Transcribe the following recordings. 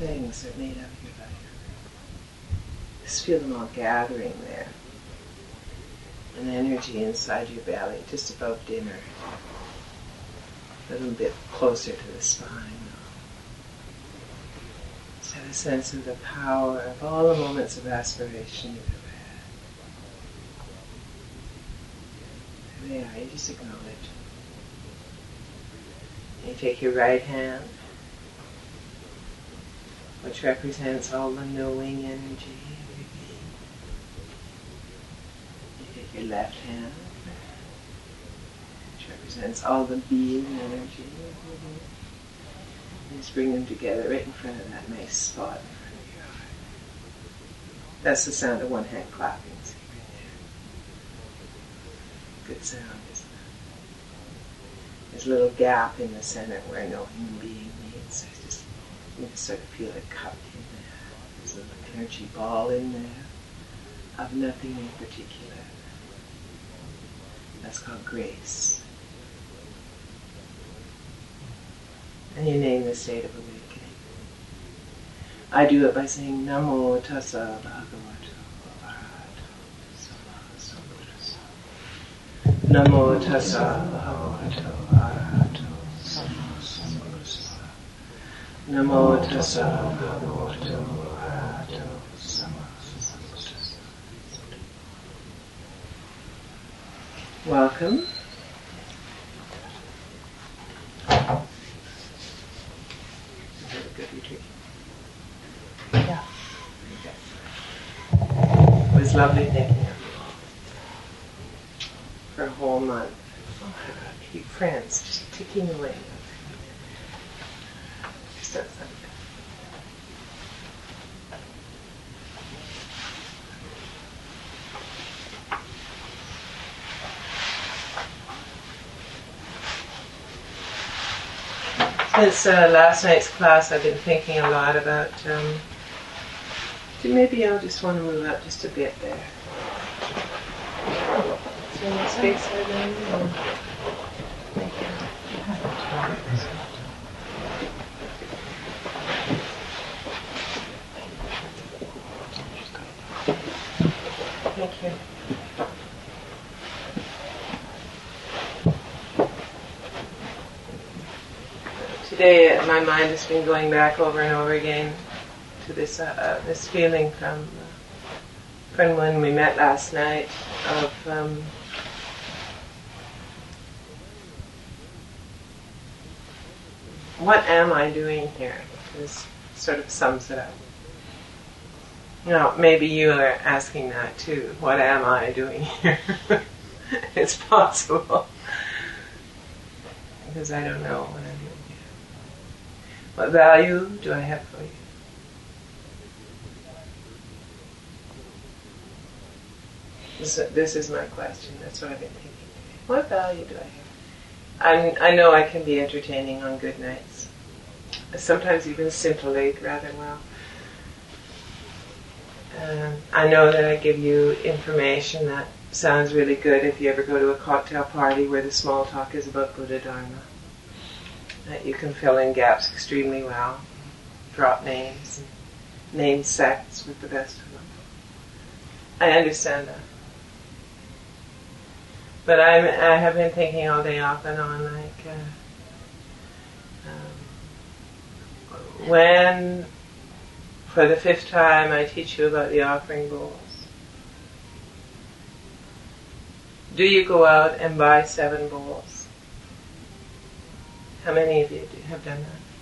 things that made up your life. Just feel them all gathering there. An energy inside your belly, just above dinner. A little bit closer to the spine. Just have a sense of the power of all the moments of aspiration you've ever had. There they are, you just acknowledge. You take your right hand, which represents all the knowing energy of your being. You take your left hand, which represents all the being energy of your being. You just bring them together right in front of that nice spot in front of your heart. That's the sound of one hand clapping. See right there. Good sound, isn't it? There's a little gap in the center where no human being meets. You just sort of feel a cup in there. There's a little energy ball in there of nothing in particular. That's called grace. And you name the state of awakening. I do it by saying Namo Tassa Bhagavato Arahato Samma Sambuddhassa. Namo Tassa Bhagavato Arahato Samma Sambuddhassa. Namo Tassa Bhagavato Arahato Samma Sambuddhassa. Welcome. Good retreat. Yeah. Okay. It was lovely thinking of you for a whole month. Oh my God, keep friends just ticking away. Just that sound Since last night's class, I've been thinking a lot about. Maybe I'll just want to move up just a bit there. Is there any space there then? Thank you. Thank you. Today, my mind has been going back over and over again to this feeling from when we met last night of what am I doing here? This sort of sums it up. Now, maybe you are asking that too. What am I doing here? It's possible. Because I don't know what I'm doing. What value do I have for you? This is my question. That's what I've been thinking today. What value do I have? I know I can be entertaining on good nights. I sometimes even scintillate rather well. I know that I give you information that sounds really good if you ever go to a cocktail party where the small talk is about Buddha Dharma. That you can fill in gaps extremely well, drop names, and name sects with the best of them. I understand that. But I have been thinking all day off and on, like, when, for the 5th time, I teach you about the offering bowls, do you go out and buy 7 bowls? How many of you have done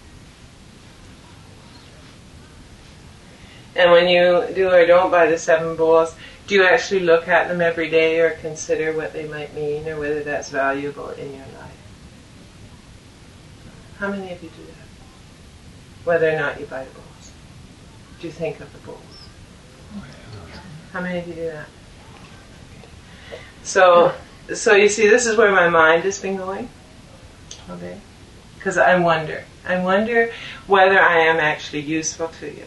that? And when you do or don't buy the 7 bowls, do you actually look at them every day or consider what they might mean or whether that's valuable in your life? How many of you do that? Whether or not you buy the bowls. Do you think of the bowls? How many of you do that? So you see, this is where my mind has been going. Okay. Because I wonder whether I am actually useful to you.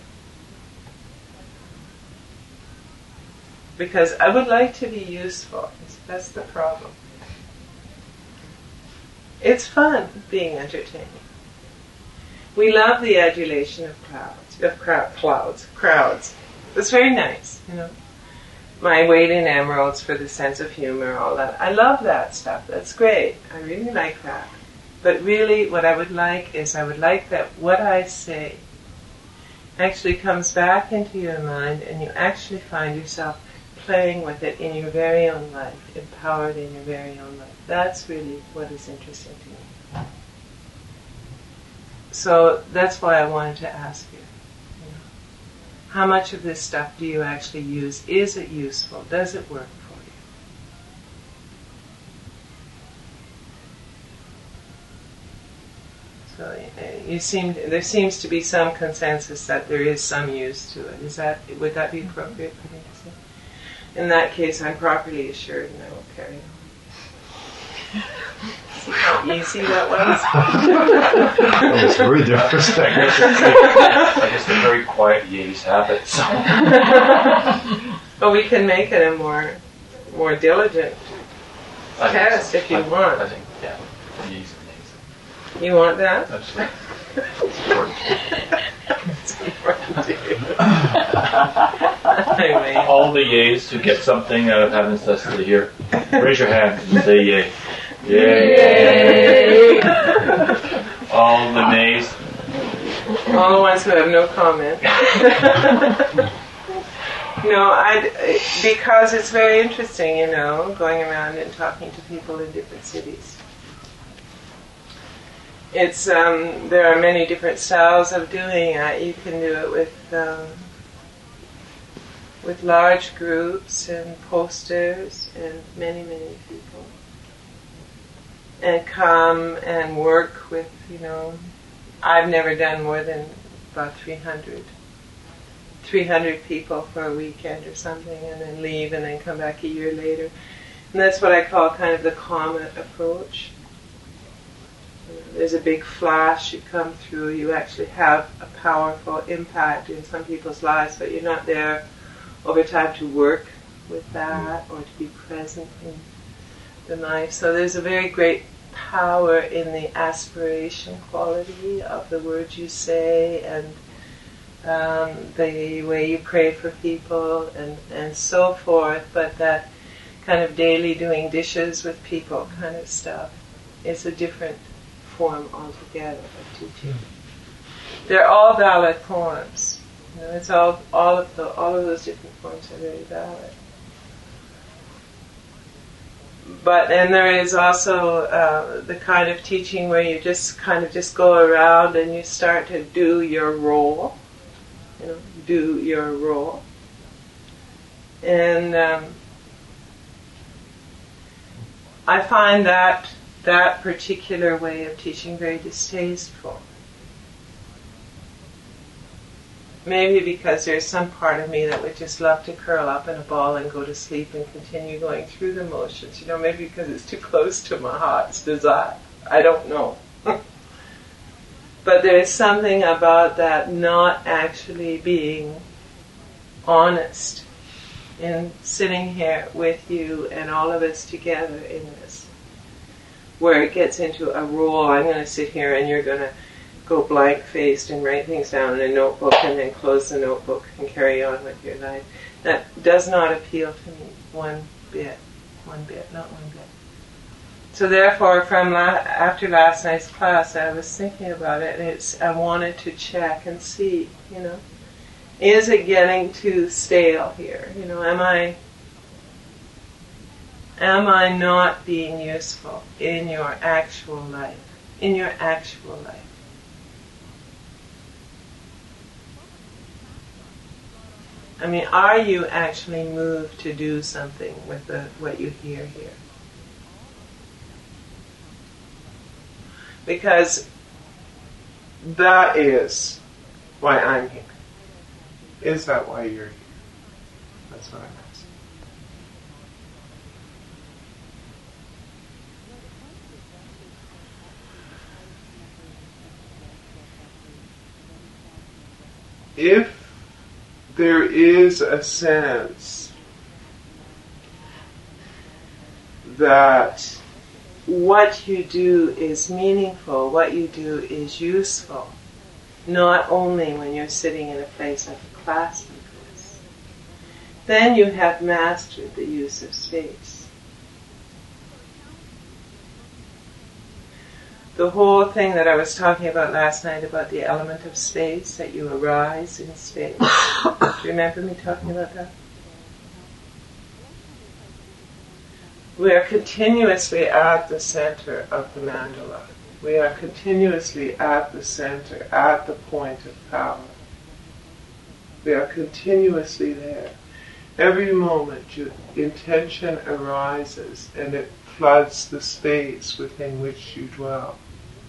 Because I would like to be useful. That's the problem. It's fun being entertaining. We love the adulation of crowds. It's very nice, My weight in emeralds for the sense of humor, all that. I love that stuff. That's great. I really like that. But really, what I would like that what I say actually comes back into your mind, and you actually find yourself playing with it in your very own life, empowered in your very own life. That's really what is interesting to me. So that's why I wanted to ask you, how much of this stuff do you actually use? Is it useful? Does it work for you? So there seems to be some consensus that there is some use to it. Would that be appropriate for me to say? In that case, I'm properly assured, and I will carry on. See how easy that was? That was very different. I guess they're very quiet yays habit. So. But we can make it a more diligent test if you want. I think, yeah, yays and nays. You want that? Absolutely. It's important to you. Anyway. All the yays who get something out of having necessity here, raise your hand and say yay. Yay! All the nays. All the ones who have no comment. Because it's very interesting, going around and talking to people in different cities. It's there are many different styles of doing it. You can do it with large groups and posters and many, many people. And come and work with, I've never done more than about 300 people for a weekend or something, and then leave and then come back a year later. And that's what I call kind of the comet approach. There's a big flash, you come through, you actually have a powerful impact in some people's lives, but you're not there over time to work with that or to be present in the life. So there's a very great power in the aspiration quality of the words you say and the way you pray for people and so forth, but that kind of daily doing dishes with people kind of stuff is a different form altogether of teaching. They're all valid forms. It's all of those different forms are very valid. And there is also the kind of teaching where you just go around and you start to do your role. Do your role. And I find that particular way of teaching very distasteful. Maybe because there's some part of me that would just love to curl up in a ball and go to sleep and continue going through the motions. Maybe because it's too close to my heart's desire. I don't know. But there's something about that not actually being honest in sitting here with you and all of us together in this, where it gets into a rule. I'm going to sit here and you're going to go blank-faced and write things down in a notebook and then close the notebook and carry on with your life. That does not appeal to me one bit, not one bit. So therefore, after last night's class, I was thinking about it, and I wanted to check and see, is it getting too stale here? Am I not being useful in your actual life? Are you actually moved to do something with what you hear here? Because that is why I'm here. Is that why you're here? That's what I'm asking. If there is a sense that what you do is meaningful, what you do is useful, not only when you're sitting in a place like a class like this. Then you have mastered the use of space. The whole thing that I was talking about last night about the element of space, that you arise in space. Do you remember me talking about that? We are continuously at the center of the mandala. We are continuously at the center, at the point of power. We are continuously there. Every moment your intention arises and it floods the space within which you dwell.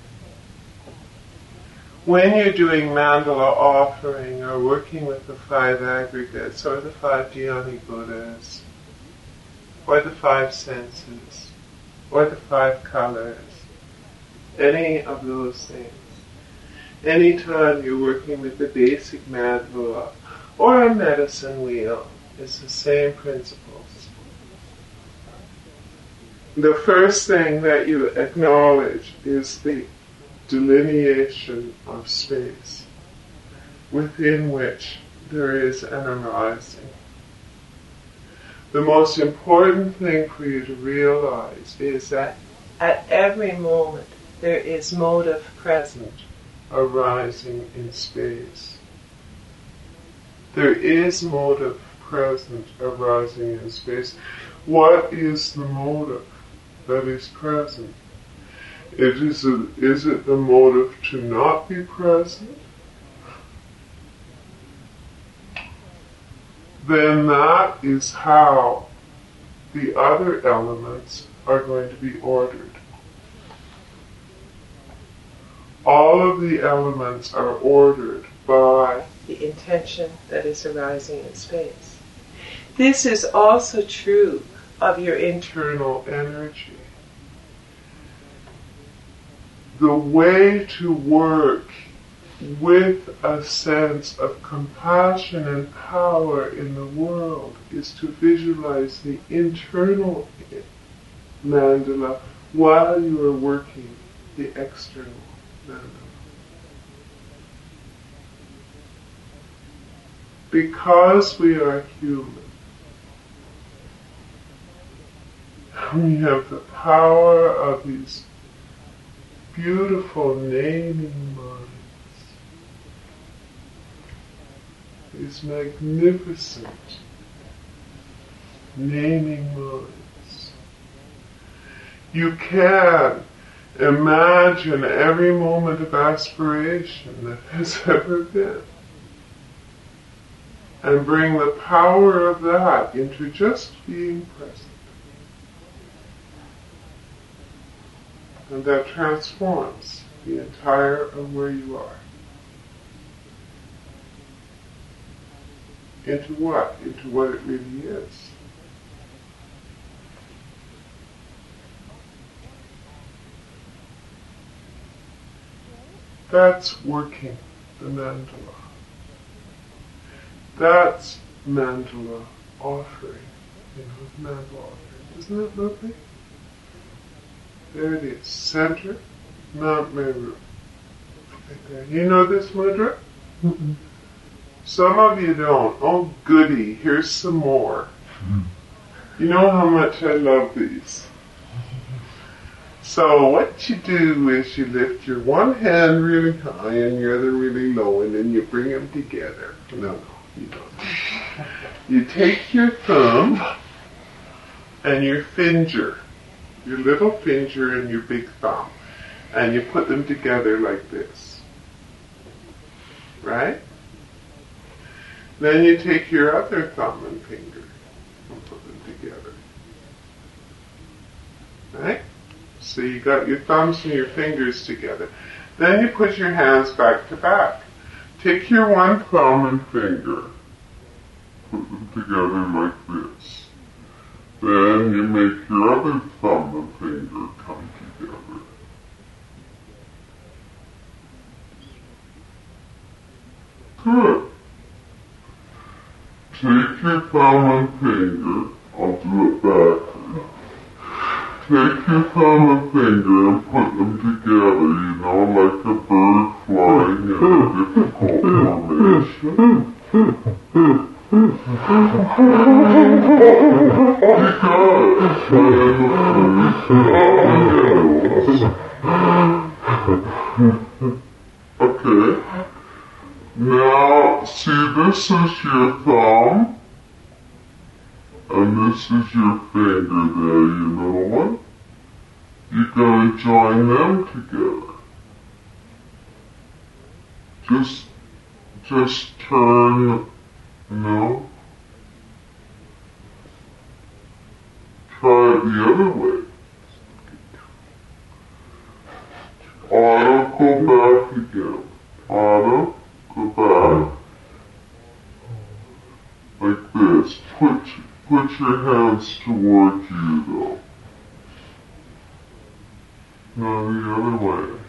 When you're doing mandala offering or working with the 5 aggregates or the 5 dhyani Buddhas or the 5 senses or the 5 colors, any of those things, anytime you're working with the basic mandala or a medicine wheel, it's the same principles. The first thing that you acknowledge is the delineation of space within which there is an arising. The most important thing for you to realize is that at every moment there is motive present arising in space. There is motive present arising in space. What is the motive that is present? Is it the motive to not be present? Then that is how the other elements are going to be ordered. All of the elements are ordered by the intention that is arising in space. This is also true of your internal energy. The way to work with a sense of compassion and power in the world is to visualize the internal mandala while you are working the external mandala. Because we are human, we have the power of these beautiful naming minds, these magnificent naming minds. You can imagine every moment of aspiration that has ever been and bring the power of that into just being present. And that transforms the entire of where you are. Into what? Into what it really is. That's working the mandala. That's mandala offering. Mandala offering. Isn't it lovely? There it is. Center, Mount Meru. Right there. You know this mudra? Mm-mm. Some of you don't. Oh goody, here's some more. You know how much I love these. So what you do is you lift your one hand really high and your other really low, and then you bring them together. No, you don't. You take your thumb and your finger, your little finger and your big thumb, and you put them together like this. Right? Then you take your other thumb and finger and put them together. Right? So you got your thumbs and your fingers together. Then you put your hands back to back. Take your one thumb and finger, put them together like this. Then you make your other thumb and finger come together. Good. Take your thumb and finger, I'll do it backward. take your thumb and finger and put them together, like a bird flying in a difficult formation. Okay. Now, see, this is your thumb, and this is your finger there, you little one. You're going to join them together. Just turn, try it the other way. Otto, go back again. Otto, go back. Like this. Put your hands toward you, though. Now the other way.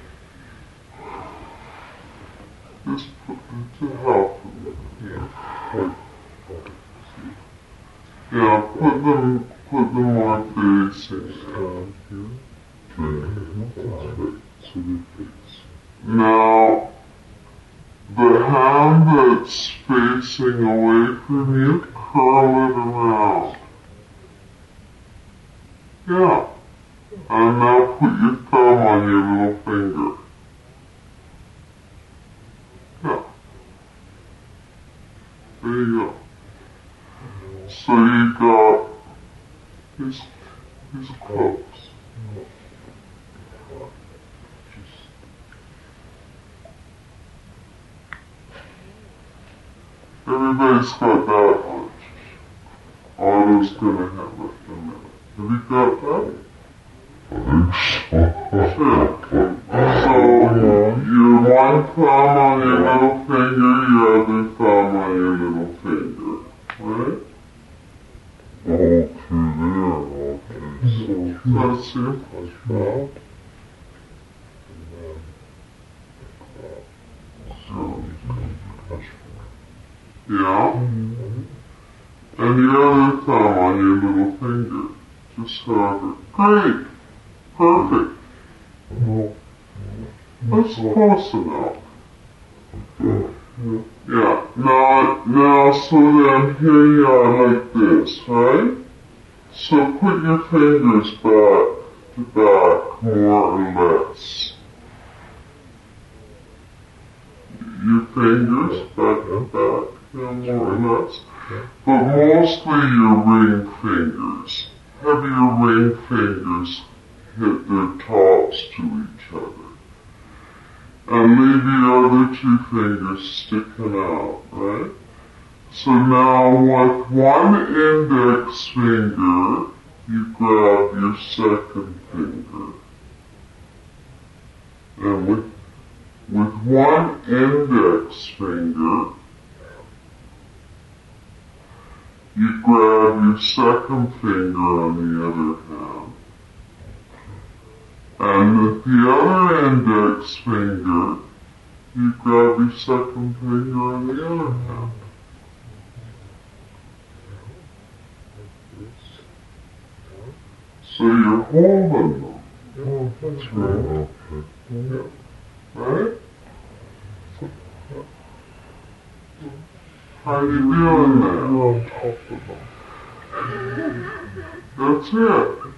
Just put them to help them. Yeah, put them on facing down here. Now, the hand that's facing away from you, curl it around. Yeah. And now put your thumb on your little finger. Yeah. There you go. So you got his close. Everybody's got that much. Otto's gonna have it in a minute. Have you got that? Sure. So, your one thumb on your little finger, your other thumb on your little finger. Right? All through there, okay. So, that's it. Yeah. And your other thumb on your little finger. Just hover. Great. Perfect. That's close enough. Yeah. Now, so then here you are like this, right? So put your fingers back to back, more or less. Your fingers back to back. More or less. But mostly your ring fingers. Have your ring fingers hit their tops to each other. And leave your other two fingers sticking out, right? So now with one index finger, you grab your second finger. And with one index finger, you grab your second finger on the other hand. And with the other index finger, you grab your second finger on the other hand. So you're holding them. Oh, that's right. Yeah. Right? How you doing there? You're on top of them. That's it.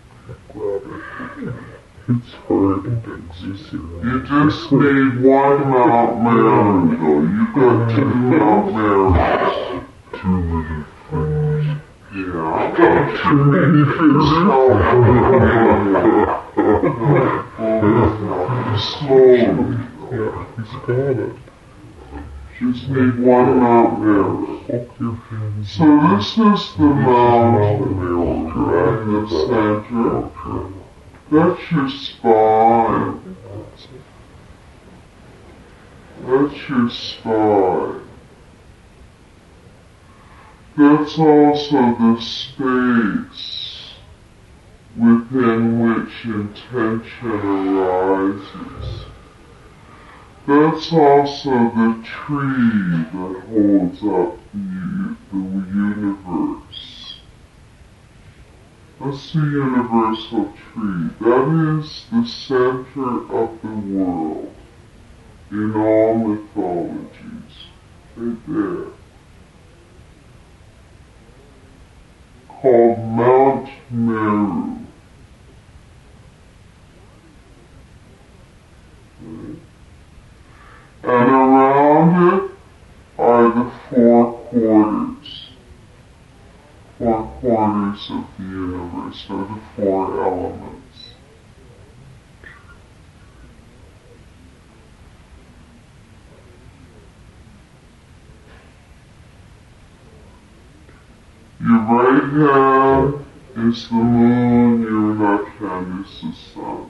It's hard. You just need one Mount Mary, though. You got two Mount Marys. Too many fingers. Yeah, I got too many fingers. Slowly. Yeah, he's got it. Just need one Mount Mary. So this is the Mount Mary in the center. That's your spine. That's your spine. That's also the space within which intention arises. That's also the tree that holds up the universe. That's the universal tree. That is the center of the world in all mythologies. Right there. Called Mount Meru. Right. And around it are the four quarters. Four quarters of the universe, or the four elements. Your right hand is the moon, your left hand is the sun.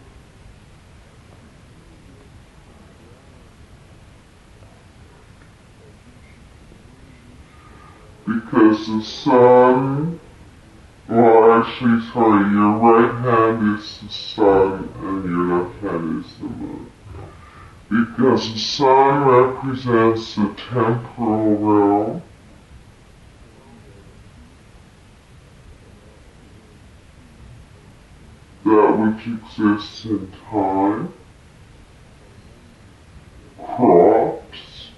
Because the sun, well actually sorry, your right hand is the sun and your left hand is the moon. Because the sun represents the temporal realm, that which exists in time, crops,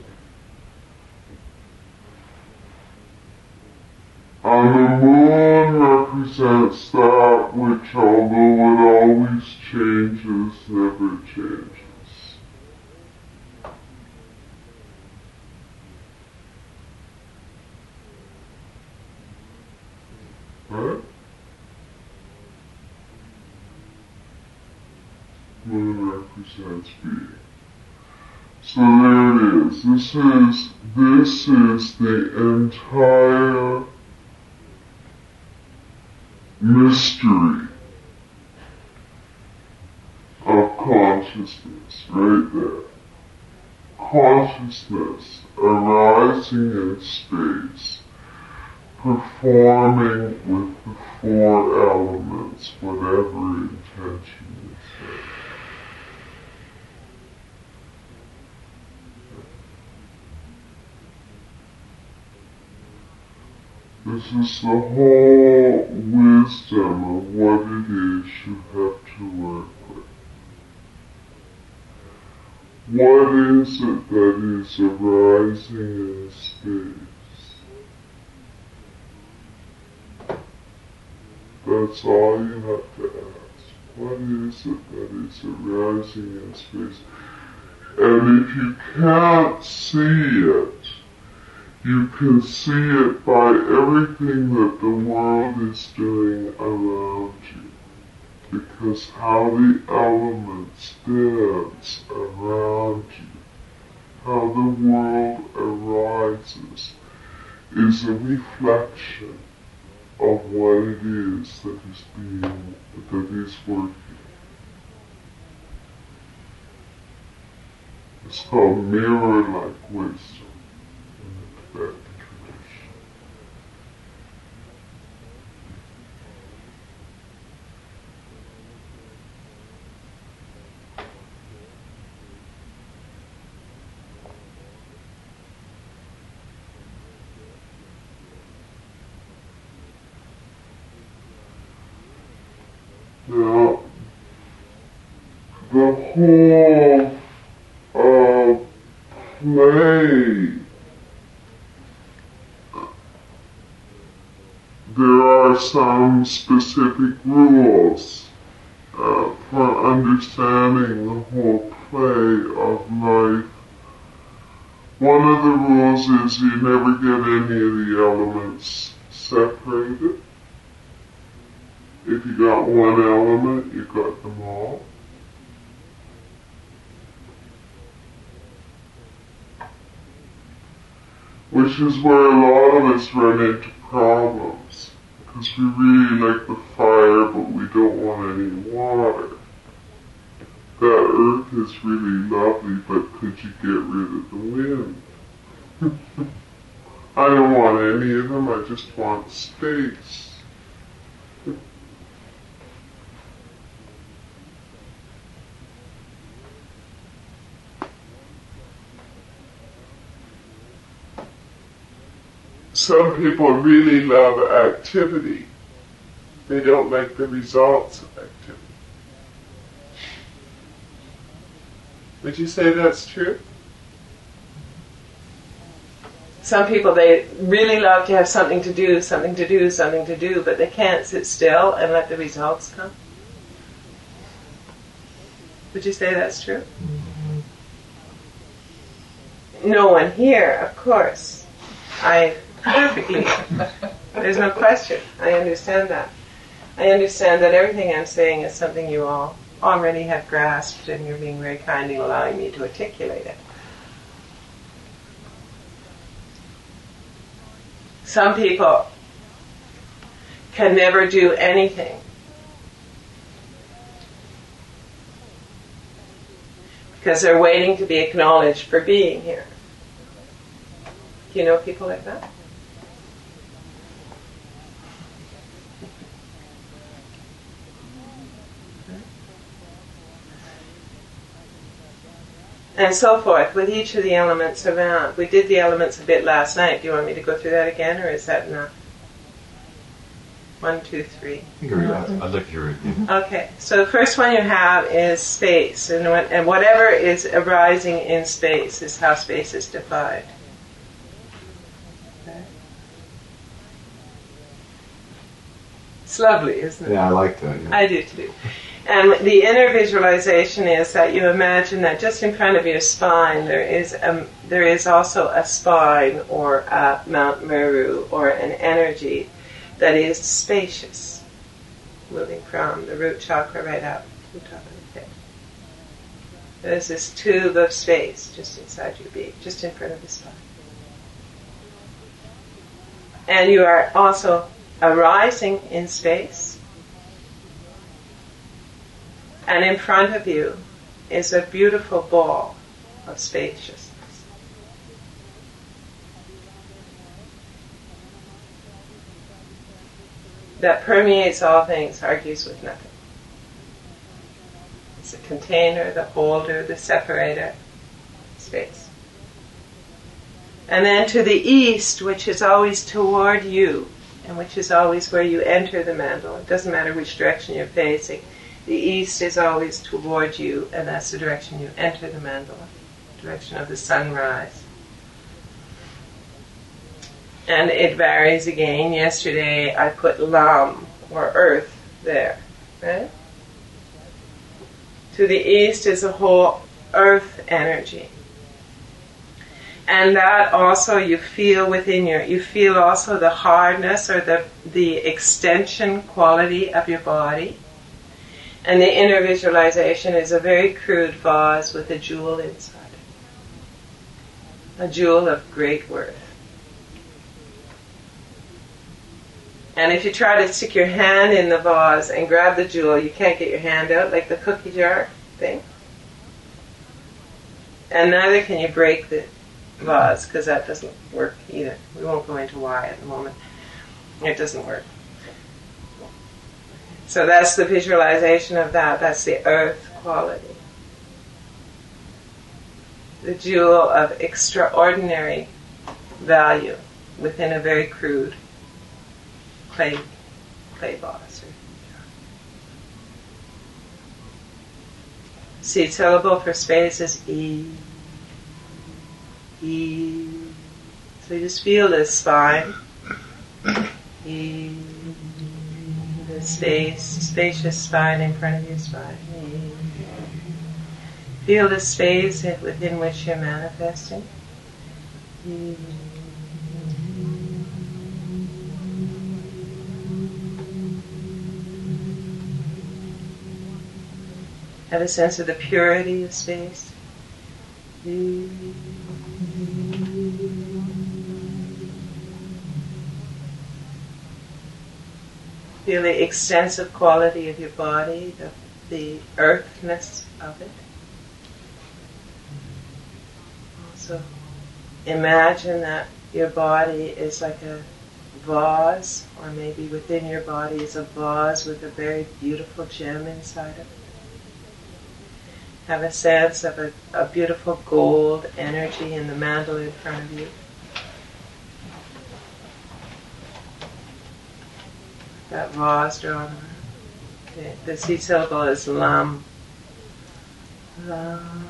and the moon represents that which, although it always changes, never changes. Right? Moon represents being. So there it is. This is the entire mystery of consciousness, right there. Consciousness arising in space, performing with the four elements, whatever intention is set. This is the whole wisdom of what it is you have to work with. What is it that is arising in space? That's all you have to ask. What is it that is arising in space? And if you can't see it, you can see it by everything that the world is doing around you. Because how the elements dance around you, how the world arises, is a reflection of what it is that is working. It's called mirror-like wisdom. That tradition. Now, the whole play, there are some specific rules for understanding the whole play of life. One of the rules is you never get any of the elements separated. If you got one element, you got them all. Which is where a lot of us run into problems. Because we really like the fire, but we don't want any water. That earth is really lovely, but could you get rid of the wind? I don't want any of them, I just want space. Some people really love activity. They don't like the results of activity. Would you say that's true? Some people, they really love to have something to do, but they can't sit still and let the results come. Would you say that's true? No one here, of course. There's no question. I understand that. I understand that everything I'm saying is something you all already have grasped, and you're being very kind in allowing me to articulate it. Some people can never do anything because they're waiting to be acknowledged for being here. Do you know people like that? And so forth with each of the elements around. We did the elements a bit last night. Do you want me to go through that again, or is that enough? 1, 2, 3. I'd like to hear it again. Okay, so the first one you have is space, and whatever is arising in space is how space is defined. Okay. It's lovely, isn't it? Yeah, I like that. Yeah. I do too. And the inner visualization is that you imagine that just in front of your spine there is also a spine or a Mount Meru or an energy that is spacious, moving from the root chakra right up to the top of the head. There's this tube of space just inside your being, just in front of the spine. And you are also arising in space. And in front of you is a beautiful ball of spaciousness. That permeates all things, argues with nothing. It's the container, the holder, the separator, space. And then to the east, which is always toward you, and which is always where you enter the mandala. It doesn't matter which direction you're facing. The east is always toward you, and that's the direction you enter the mandala, direction of the sunrise. And it varies again. Yesterday I put Lam, or earth, there. Right? To the east is a whole earth energy. And that also you feel within you feel also the hardness or the extension quality of your body. And the inner visualization is a very crude vase with a jewel inside it. A jewel of great worth. And if you try to stick your hand in the vase and grab the jewel, you can't get your hand out, like the cookie jar thing. And neither can you break the vase, because that doesn't work either. We won't go into why at the moment. It doesn't work. So that's the visualization of that. That's the earth quality. The jewel of extraordinary value within a very crude clay vase. Seed syllable for space is E. E. So you just feel this spine. E. The spacious spine in front of your spine. E. Feel the space within which you're manifesting. E. Have a sense of the purity of space. E. Feel the extensive quality of your body, the earthness of it. Also, imagine that your body is like a vase, or maybe within your body is a vase with a very beautiful gem inside of it. Have a sense of a beautiful gold energy in the mandala in front of you. That Va's drawn. Okay. The seed syllable is lam. Lam.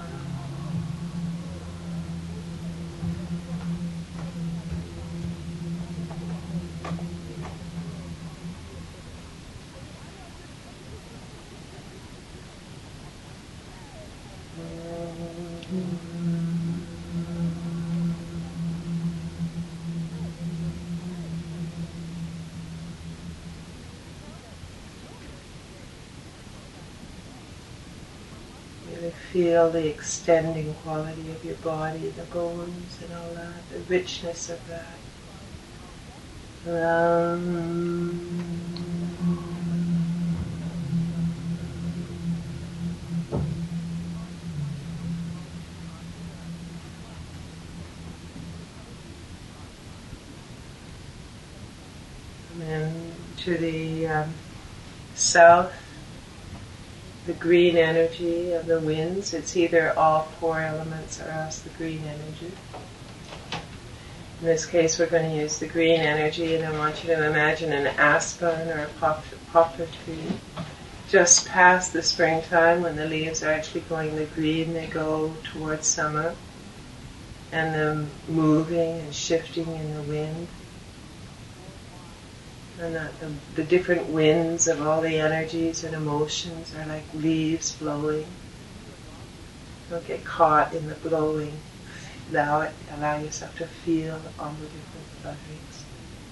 Really feel the extending quality of your body, the bones and all that, the richness of that. And then to the south, the green energy of the winds. It's either all four elements or else the green energy. In this case, we're going to use the green energy, and I want you to imagine an aspen or a poplar tree. Just past the springtime, when the leaves are actually going the green, they go towards summer, and them moving and shifting in the wind. And the different winds of all the energies and emotions are like leaves blowing. Don't get caught in the blowing. Allow yourself to feel all the different flutterings.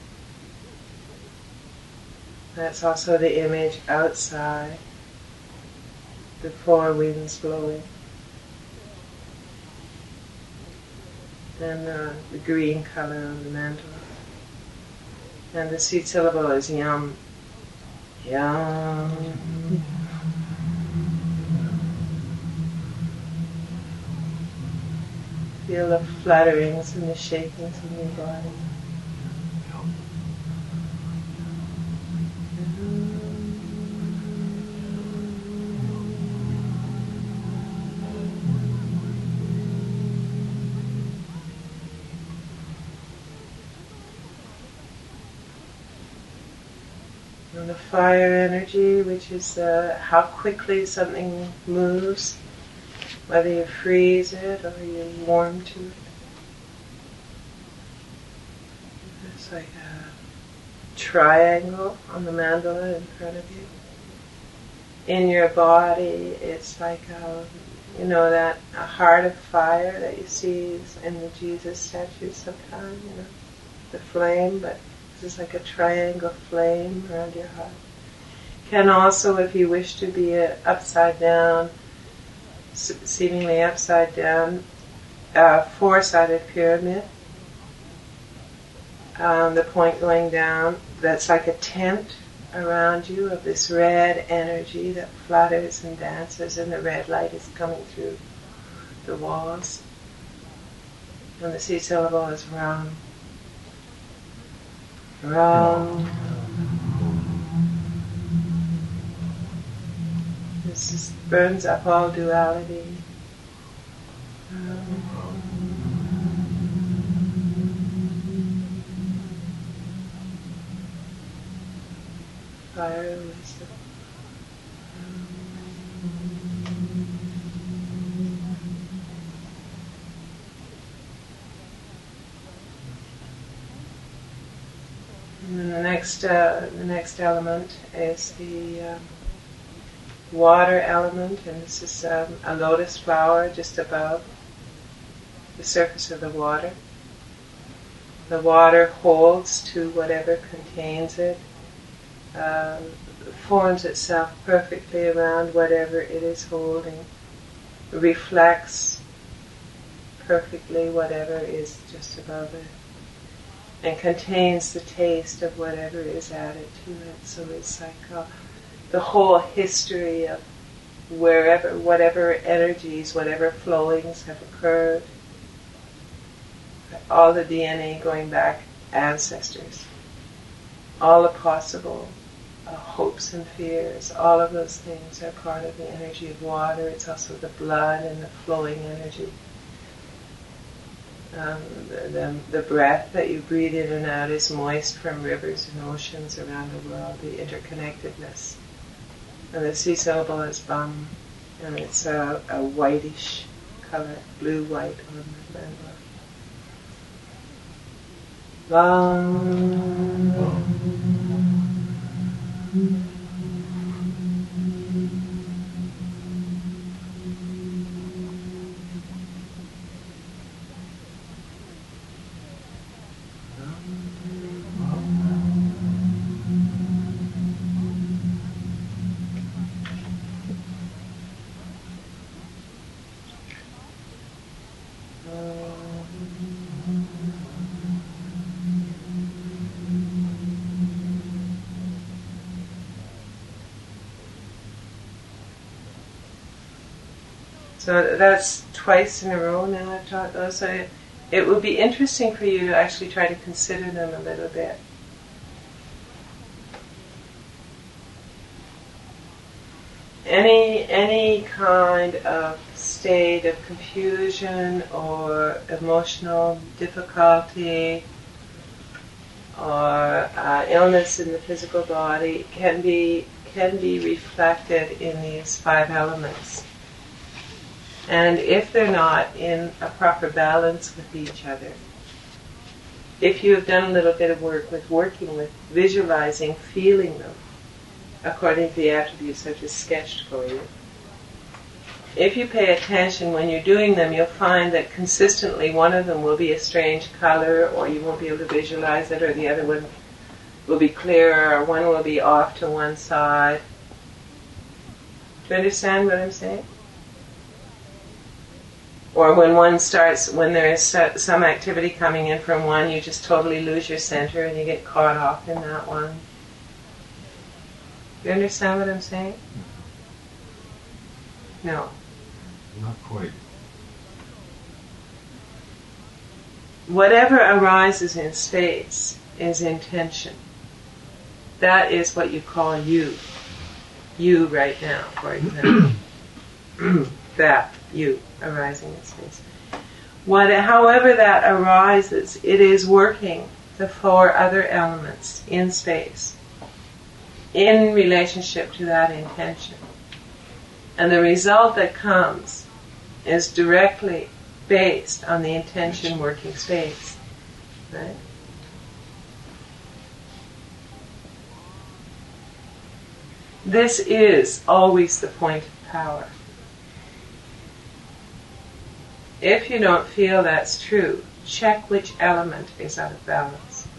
That's also the image outside, the four winds blowing. Then the green color of the mantle. And the seed syllable is yam. Yam. Feel the flutterings and the shakings in your body. And the fire energy, which is how quickly something moves, whether you freeze it or you warm to it. It's like a triangle on the mandala in front of you. In your body, it's like that a heart of fire that you see in the Jesus statue sometimes, the flame, but this is like a triangle flame around your heart. Can also, if you wish to be an upside down, seemingly upside down, four-sided pyramid. The point going down, that's like a tent around you of this red energy that flutters and dances, and the red light is coming through the walls. And the seed syllable is Ram. Ram. This just burns up all duality. Fire, wisdom. And then the next element is the water element, and this is a lotus flower just above the surface of the water. The water holds to whatever contains it, forms itself perfectly around whatever it is holding, reflects perfectly whatever is just above it, and contains the taste of whatever is added to it. So it's like the whole history of whatever energies, whatever flowings have occurred, all the DNA going back ancestors, all the possible hopes and fears, all of those things are part of the energy of water. It's also the blood and the flowing energy The breath that you breathe in and out is moist from rivers and oceans around the world, the interconnectedness. And the C syllable is bum, and it's a whitish color, blue-white on the rainbow. Bum. So that's twice in a row now I've taught those. So it would be interesting for you to actually try to consider them a little bit. Any kind of state of confusion or emotional difficulty or illness in the physical body can be reflected in these 5 elements. And if they're not in a proper balance with each other, if you have done a little bit of work with working with visualizing, feeling them, according to the attributes I've just sketched for you, if you pay attention when you're doing them, you'll find that consistently one of them will be a strange color, or you won't be able to visualize it, or the other one will be clearer, or one will be off to one side. Do you understand what I'm saying? Or when there is some activity coming in from one, you just totally lose your center and you get caught off in that one. Do you understand what I'm saying? No. Not quite. Whatever arises in space is intention. That is what you call you. You right now, for example. That, you, arising in space. However that arises, it is working the 4 other elements in space in relationship to that intention. And the result that comes is directly based on the intention working space. Right? This is always the point of power. If you don't feel that's true, check which element is out of balance.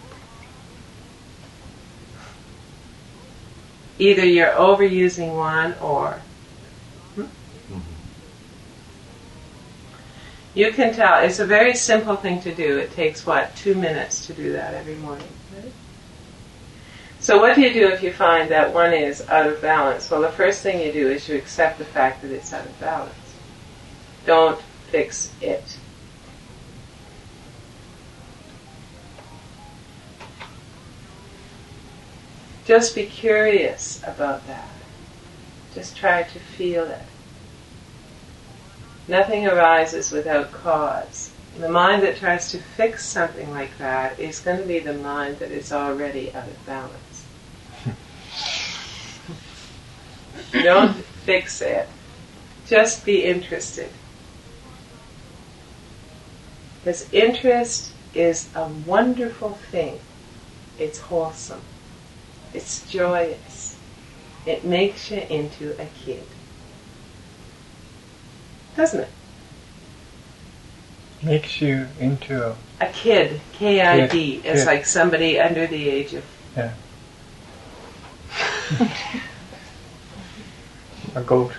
Either you're overusing one or... You can tell. It's a very simple thing to do. It takes, 2 minutes to do that every morning. Right? So what do you do if you find that one is out of balance? Well, the first thing you do is you accept the fact that it's out of balance. Don't fix it. Just be curious about that. Just try to feel it. Nothing arises without cause. The mind that tries to fix something like that is going to be the mind that is already out of balance. Don't fix it. Just be interested. Because interest is a wonderful thing. It's wholesome. It's joyous. It makes you into a kid. Doesn't it? Makes you into a kid. K-I-D. It's kid. like somebody under the age of... Yeah. A goat.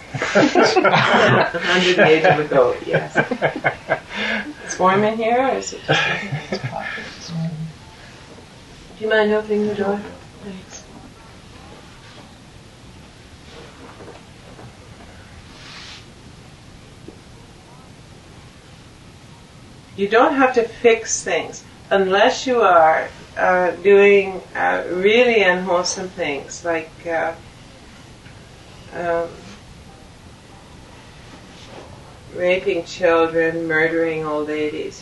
Under the age of a goat, yes. It's warm in here, or is it just... Do you mind opening the door? Thanks. You don't have to fix things unless you are doing really unwholesome things, like raping children, murdering old ladies,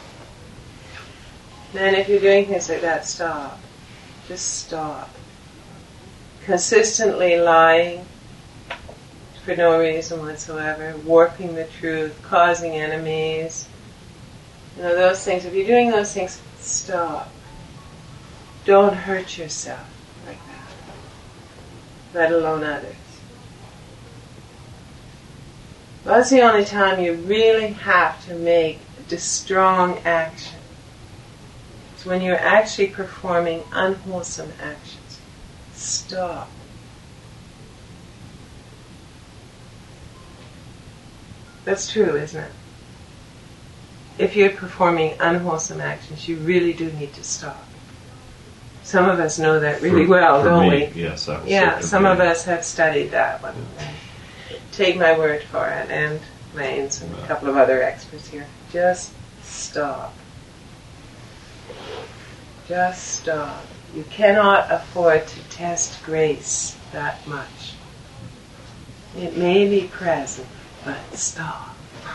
then if you're doing things like that, stop. Just stop. Consistently lying for no reason whatsoever, warping the truth, causing enemies, those things. If you're doing those things, stop. Don't hurt yourself like that, let alone others. That's the only time you really have to make a strong action. It's when you're actually performing unwholesome actions. Stop. That's true, isn't it? If you're performing unwholesome actions, you really do need to stop. Some of us know that really well, don't we? Yes, that was Yeah, so some of convenient. us have studied that one. Take my word for it, and Lane's and a couple of other experts here. Just stop. Just stop. You cannot afford to test grace that much. It may be present, but stop.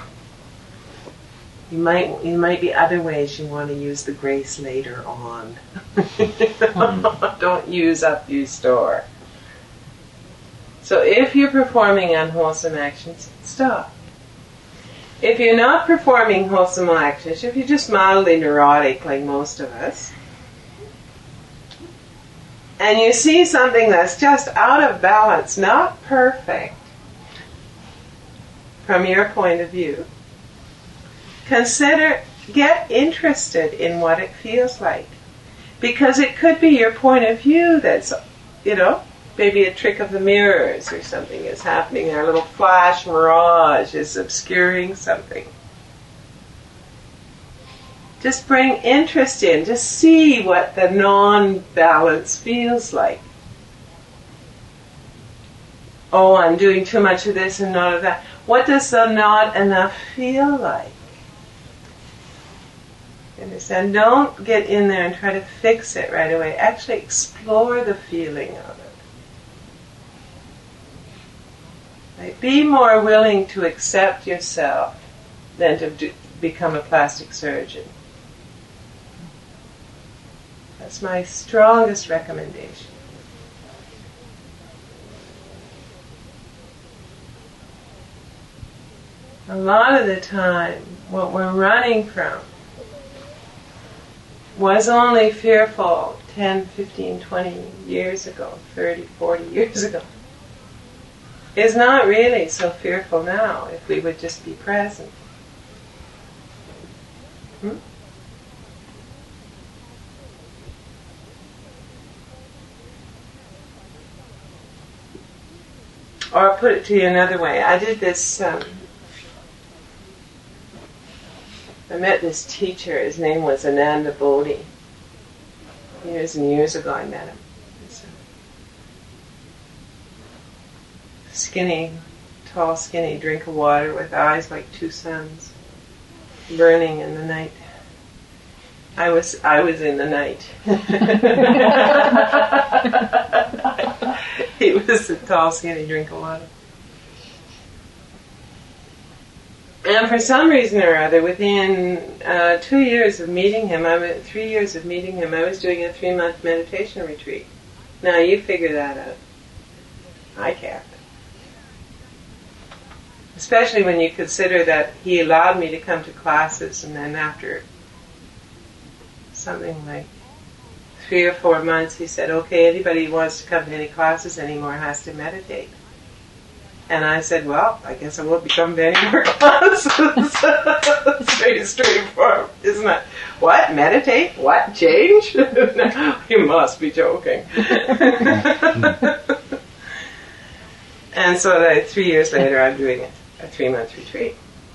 You might be other ways you want to use the grace later on. Don't use up your store. So if you're performing unwholesome actions, stop. If you're not performing wholesome actions, if you're just mildly neurotic like most of us, and you see something that's just out of balance, not perfect, from your point of view, get interested in what it feels like. Because it could be your point of view that's, maybe a trick of the mirrors or something is happening there. A little flash mirage is obscuring something. Just bring interest in. Just see what the non-balance feels like. Oh, I'm doing too much of this and not of that. What does the not enough feel like? Understand? Don't get in there and try to fix it right away. Actually explore the feeling of it. Right? Be more willing to accept yourself than to become a plastic surgeon. That's my strongest recommendation. A lot of the time, what we're running from was only fearful 10, 15, 20 years ago, 30, 40 years ago. Is not really so fearful now if we would just be present. Or put it to you another way. I did this, I met this teacher. His name was Ananda Bodhi. Years and years ago I met him. Skinny, tall, skinny drink of water with eyes like two suns burning in the night. I was in the night. He was a tall, skinny drink of water. And for some reason or other, within 2 years of meeting him, 3 years of meeting him, I was doing a 3-month meditation retreat. Now you figure that out. I can't. Especially when you consider that he allowed me to come to classes, and then after something like 3 or 4 months, he said, okay, anybody who wants to come to any classes anymore has to meditate. And I said, well, I guess I won't be coming to any more classes. It's very straightforward, isn't it? What? Meditate? What? Change? You must be joking. And so 3 years later, I'm doing a 3-month retreat.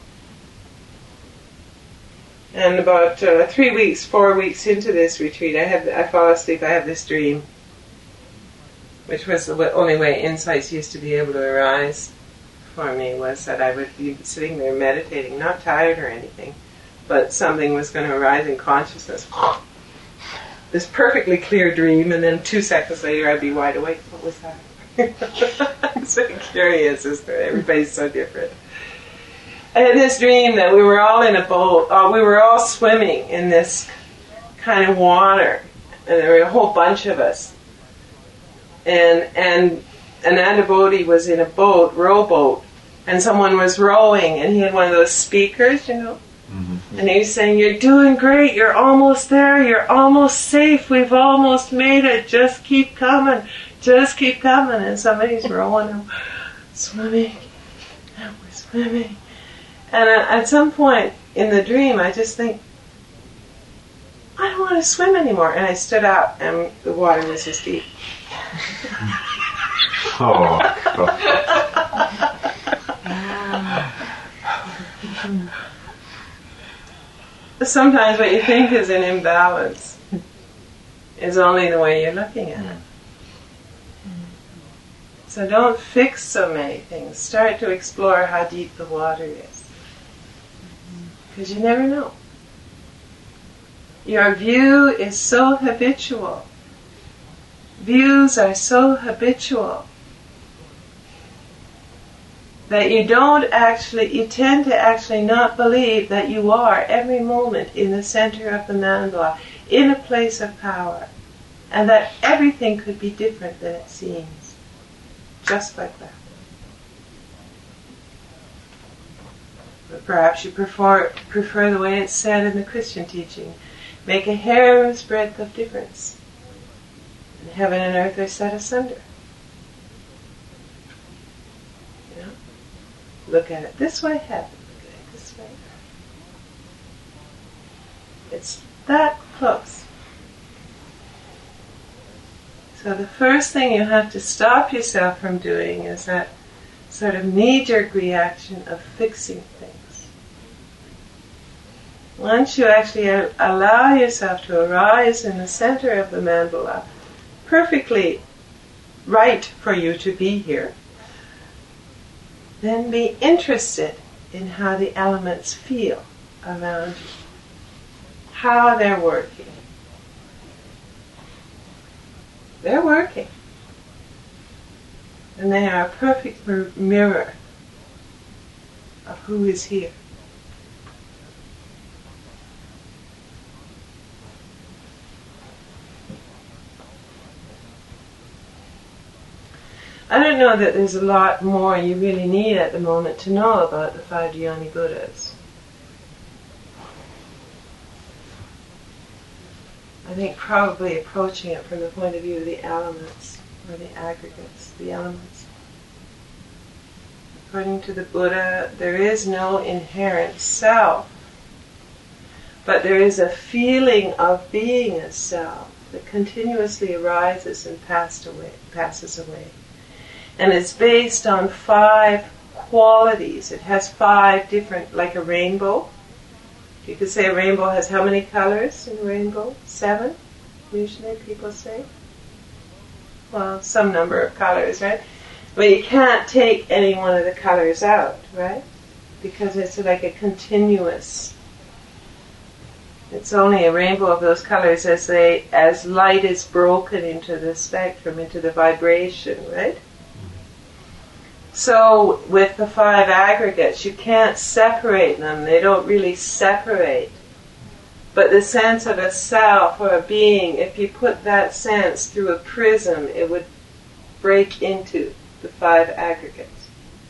And about 4 weeks into this retreat, I fall asleep. I have this dream, which was the only way insights used to be able to arise for me, was that I would be sitting there meditating, not tired or anything, but something was going to arise in consciousness. This perfectly clear dream, and then 2 seconds later I'd be wide awake. What was that? I'm so curious as to everybody's so different. I had this dream that we were all in a boat, we were all swimming in this kind of water, and there were a whole bunch of us. And Ananda Bodhi was in a boat, rowboat, and someone was rowing, and he had one of those speakers, you know, and he was saying, "You're doing great, you're almost there, you're almost safe, we've almost made it, just keep coming, just keep coming." And somebody's rowing and swimming, and we're swimming. And at some point in the dream, I just think, I don't want to swim anymore. And I stood up, and the water was as deep. Oh, Sometimes what you think is an imbalance is only the way you're looking at it. So don't fix so many things. Start to explore how deep the water is. Because you never know. Your view is so habitual. Views are so habitual that you tend to actually not believe that you are every moment in the center of the mandala, in a place of power, and that everything could be different than it seems. Just like that. But perhaps you prefer the way it's said in the Christian teaching. Make a hair's breadth of difference. And heaven and earth are set asunder. You know? Look at it this way, heaven. Look at it this way, earth. It's that close. So the first thing you have to stop yourself from doing is that sort of knee-jerk reaction of fixing things. Once you actually allow yourself to arise in the center of the mandala, perfectly right for you to be here, then be interested in how the elements feel around you, how they're working. They're working. And they are a perfect mirror of who is here. I don't know that there's a lot more you really need at the moment to know about the 5 Dhyani Buddhas. I think probably approaching it from the point of view of the elements, or the aggregates, the elements. According to the Buddha, there is no inherent self, but there is a feeling of being a self that continuously arises and passes away. And it's based on 5 qualities. It has 5 different, like a rainbow. You could say a rainbow has how many colors in a rainbow? 7, usually people say. Well, some number of colors, right? But you can't take any one of the colors out, right? Because it's like a continuous. It's only a rainbow of those colors as light is broken into the spectrum, into the vibration, right? So with the 5 aggregates, you can't separate them. They don't really separate. But the sense of a self or a being, if you put that sense through a prism, it would break into the 5 aggregates.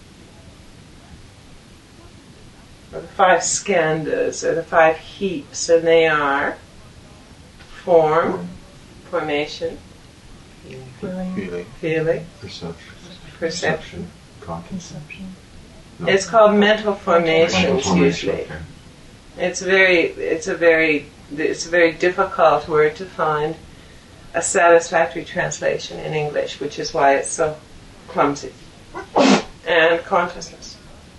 Or the 5 skandhas, or the 5 heaps, and they are form, formation, feeling, perception. conception. No. It's called mental formations Formation, usually. okay. It's a very difficult word to find a satisfactory translation in English, which is why it's so clumsy. And consciousness.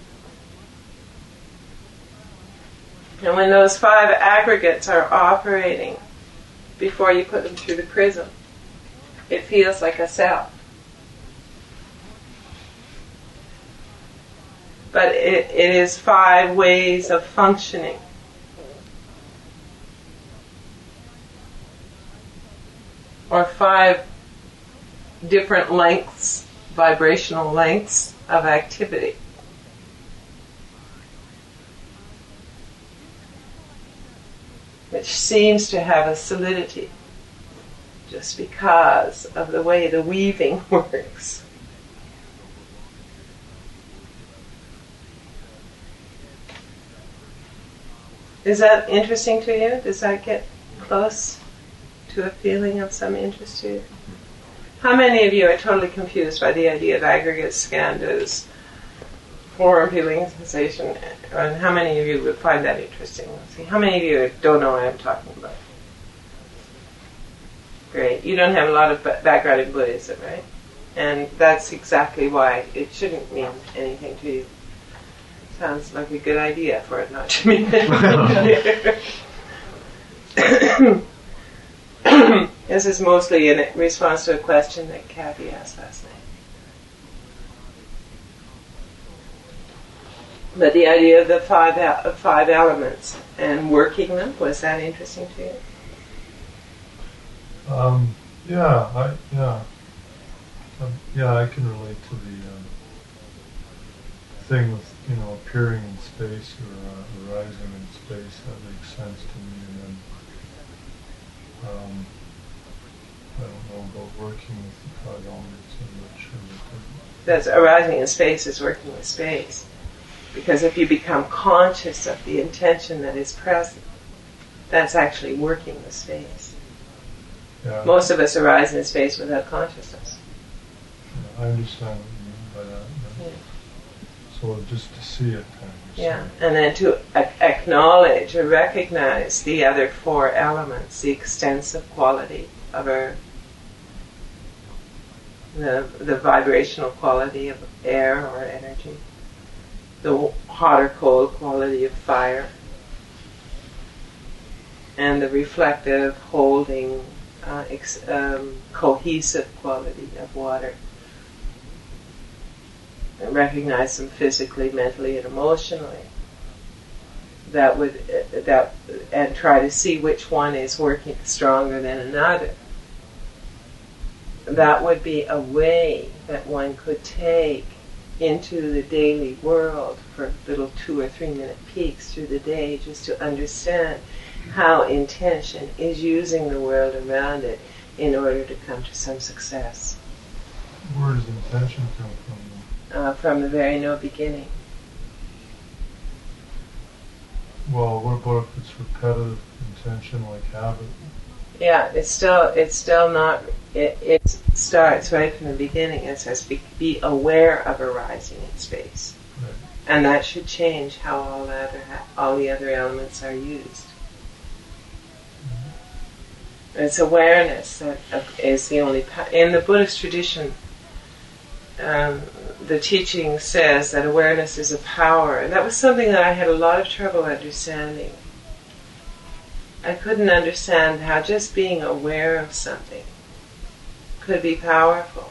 And when those 5 aggregates are operating before you put them through the prism, it feels like a self. But it is 5 ways of functioning. Or 5 different lengths, vibrational lengths of activity. seems to have a solidity just because of the way the weaving works. Is that interesting to you? Does that get close to a feeling of some interest to you? How many of you are totally confused by the idea of aggregate skandhas, form, feeling, sensation, and how many of you would find that interesting? Let's see, how many of you don't know what I'm talking about? Great. You don't have a lot of background in Buddhism, right? And that's exactly why it shouldn't mean anything to you. Sounds like a good idea for it not to mean anything. This is mostly in response to a question that Kathy asked last night. But the idea of the five elements and working them, was that interesting to you? I can relate to the thing with appearing in space or arising in space. That makes sense to me. And then I don't know about working with the five elements. I'm not sure what That's arising in space is working with space. Because if you become conscious of the intention that is present, that's actually working with space. Yeah. Most of us arise in space without consciousness. I understand what you mean by that. Yeah. So just to see it then. Yeah, and then to acknowledge or recognize the other four elements, the extensive quality of earth, the vibrational quality of air or energy, the hot or cold quality of fire, and the reflective, holding, cohesive quality of water. And recognize them physically, mentally, and emotionally. And try to see which one is working stronger than another. That would be a way that one could take into the daily world for little 2 or 3 minute peeks through the day, just to understand how intention is using the world around it in order to come to some success. Where does intention come from? From the very no beginning. Well, what about if it's repetitive intention, like habit? Yeah, it's still not. It starts right from the beginning. It says be aware of arising in space, Right. and that should change how all the other elements are used. It's awareness that is the only in the Buddhist tradition. The teaching says that awareness is a power, and that was something that I had a lot of trouble understanding. I couldn't understand how just being aware of something could be powerful.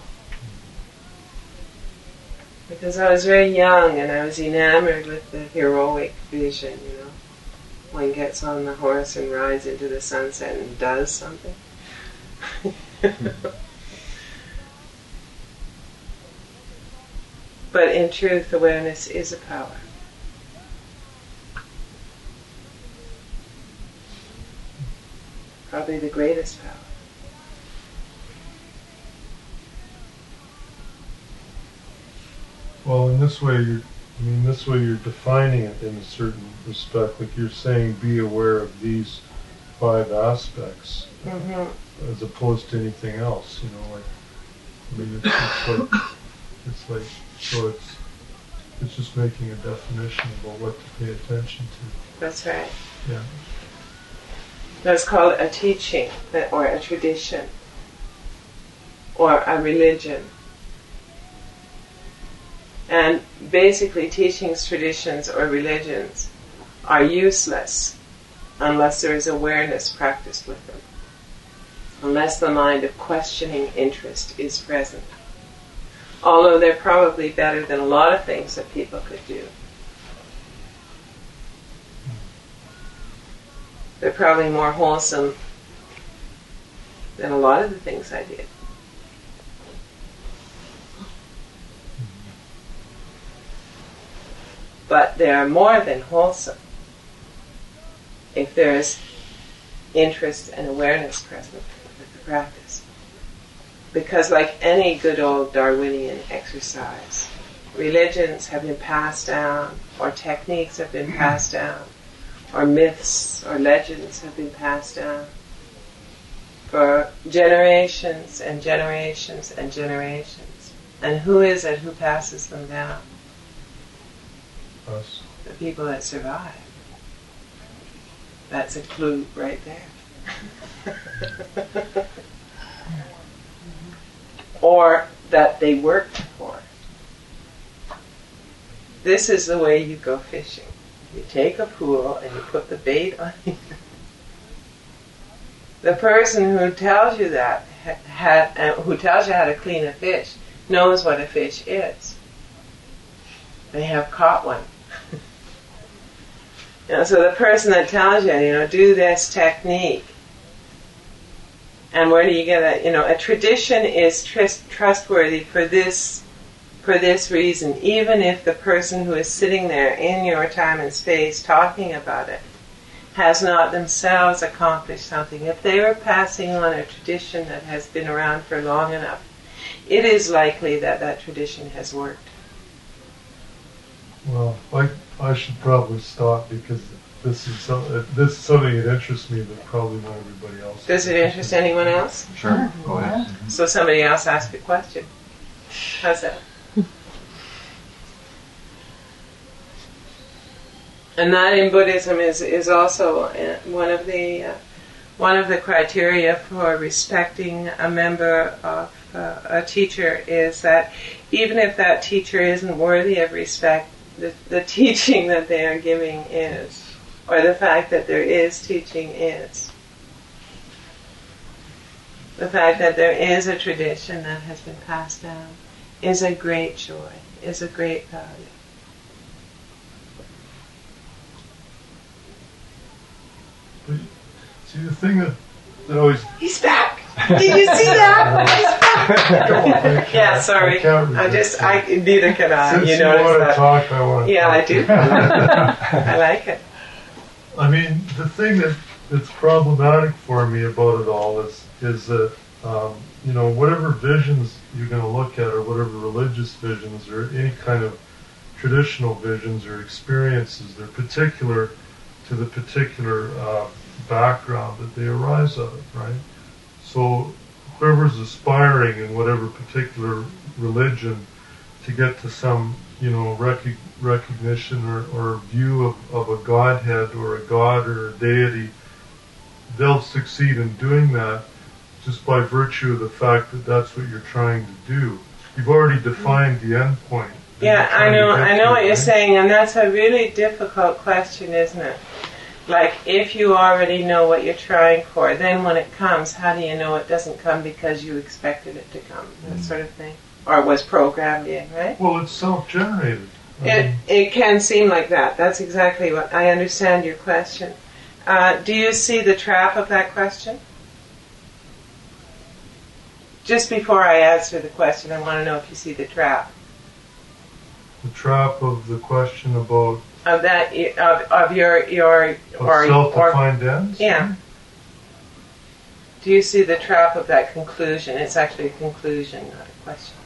Because I was very young and I was enamored with the heroic vision, One gets on the horse and rides into the sunset and does something. But in truth, awareness is a power. Probably the greatest power. Well, in this way, you're defining it in a certain respect. Like you're saying, be aware of these 5 aspects, as opposed to anything else. It's just making a definition about what to pay attention to. That's right. Yeah. That's called a teaching, or a tradition, or a religion. And basically, teachings, traditions, or religions are useless unless there is awareness practiced with them, unless the mind of questioning interest is present. Although they're probably better than a lot of things that people could do. They're probably more wholesome than a lot of the things I did. But they are more than wholesome if there is interest and awareness present with the practice. Because like any good old Darwinian exercise, religions have been passed down, or techniques have been passed down, or myths or legends have been passed down for generations and generations and generations. And who is it who passes them down? Us. The people that survive. That's a clue right there. Or that they worked for. This is the way you go fishing. You take a pool and you put the bait on it. The person who tells you that, who tells you how to clean a fish, knows what a fish is. They have caught one. So the person that tells you, do this technique, and where do you get it? A tradition is trustworthy for this reason, even if the person who is sitting there in your time and space talking about it has not themselves accomplished something. If they were passing on a tradition that has been around for long enough, it is likely that that tradition has worked. Well, I should probably stop because this is something that interests me, but probably not everybody else. Does it interest anyone else? Sure, go ahead. So somebody else ask a question. How's that? And that in Buddhism is also one of the criteria for respecting a member of a teacher is that even if that teacher isn't worthy of respect, the teaching that they are giving is, or the fact that there is teaching is. The fact that there is a tradition that has been passed down is a great joy, is a great value. See, the thing that always... He's back! Did you see that? He's back! Yeah, sorry. Neither can I. Since you you notice want to that. talk, I want to Yeah, talk. I do. I like it. I mean, the thing that's problematic for me about it all is that, whatever visions you're going to look at, or whatever religious visions, or any kind of traditional visions or experiences, they're particular to the particular background that they arise out of, right? So whoever's aspiring in whatever particular religion to get to some, recognition or view of a godhead or a god or a deity, they'll succeed in doing that just by virtue of the fact that that's what you're trying to do. You've already defined the end point. Yeah, I know what you're saying, and that's a really difficult question, isn't it? Like, if you already know what you're trying for, then when it comes, how do you know it doesn't come because you expected it to come? That sort of thing. Or was programmed in, right? Well, it's self-generated. It can seem like that. That's exactly what... I understand your question. Do you see the trap of that question? Just before I answer the question, I want to know if you see the trap. The trap of the question about... Of that, of your self-defined ends? Yeah. Do you see the trap of that conclusion? It's actually a conclusion, not a question.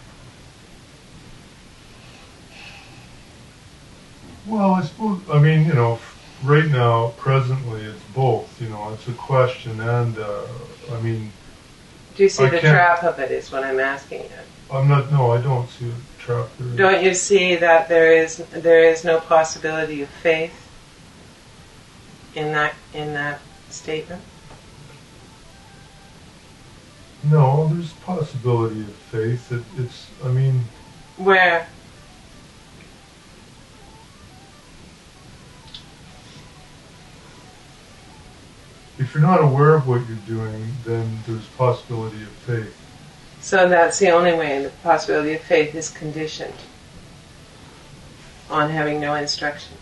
Well, I suppose, right now, presently, it's both. It's a question and, Do you see the trap of it is what I'm asking you. I don't see a trap there. Don't you see that there is no possibility of faith in that statement? No, there's possibility of faith. Where? If you're not aware of what you're doing, then there's possibility of faith. So that's the only way, and the possibility of faith is conditioned on having no instruction.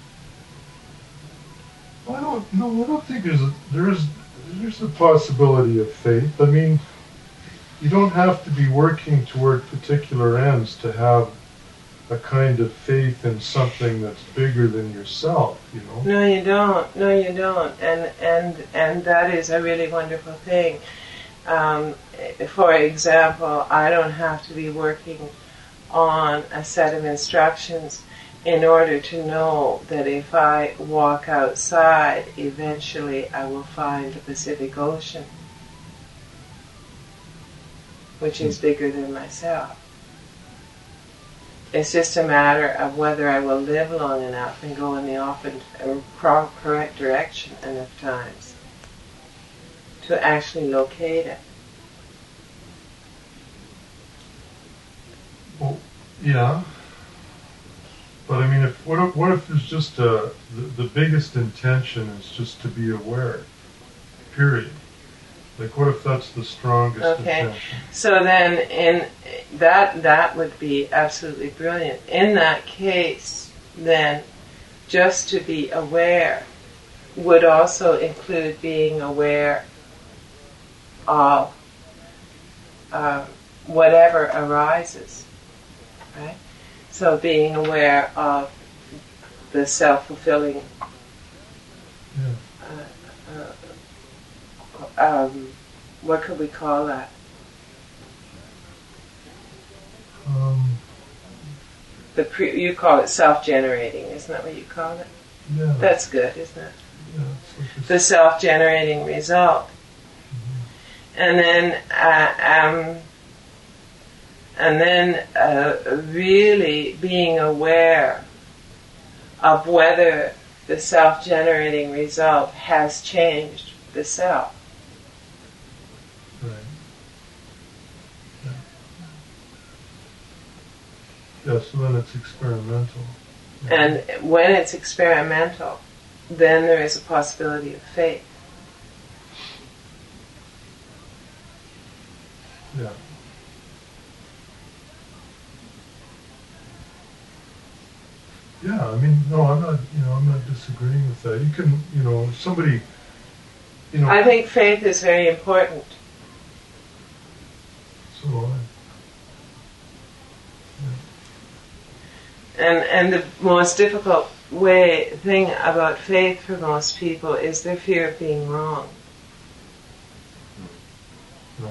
I don't think there's a possibility of faith. You don't have to be working toward particular ends to have a kind of faith in something that's bigger than yourself, you know? No, you don't. No, you don't. And that is a really wonderful thing. For example, I don't have to be working on a set of instructions in order to know that if I walk outside, eventually I will find the Pacific Ocean, which is bigger than myself. It's just a matter of whether I will live long enough and go in the correct direction enough times to actually locate it. Well, yeah. But I mean, what if there's just the biggest intention is just to be aware, period? Like, what if that's the strongest intention? So then, in that would be absolutely brilliant. In that case, then, just to be aware would also include being aware of whatever arises, right? So being aware of the self-fulfilling what could we call that? You call it self-generating, isn't that what you call it? Yeah. That's good, isn't it? Yeah, it's like The self-generating result. And then really being aware of whether the self-generating result has changed the self. Right. Yeah, so then it's experimental. And when it's experimental, then there is a possibility of faith. Yeah. Yeah, I mean, no, I'm not disagreeing with that. You can, somebody, I think faith is very important. So do I. And the most difficult thing about faith for most people is their fear of being wrong. Right.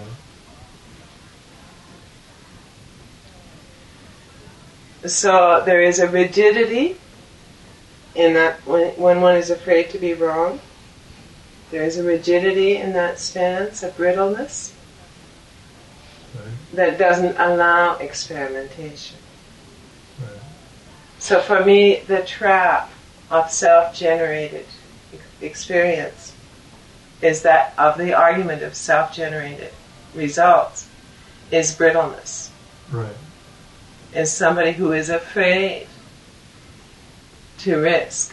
So there is a rigidity in that when one is afraid to be wrong. There is a rigidity in that stance, a brittleness, Right. that doesn't allow experimentation. Right. So for me, the trap of self-generated experience is that of the argument of self-generated results is brittleness. Right. Is somebody who is afraid to risk.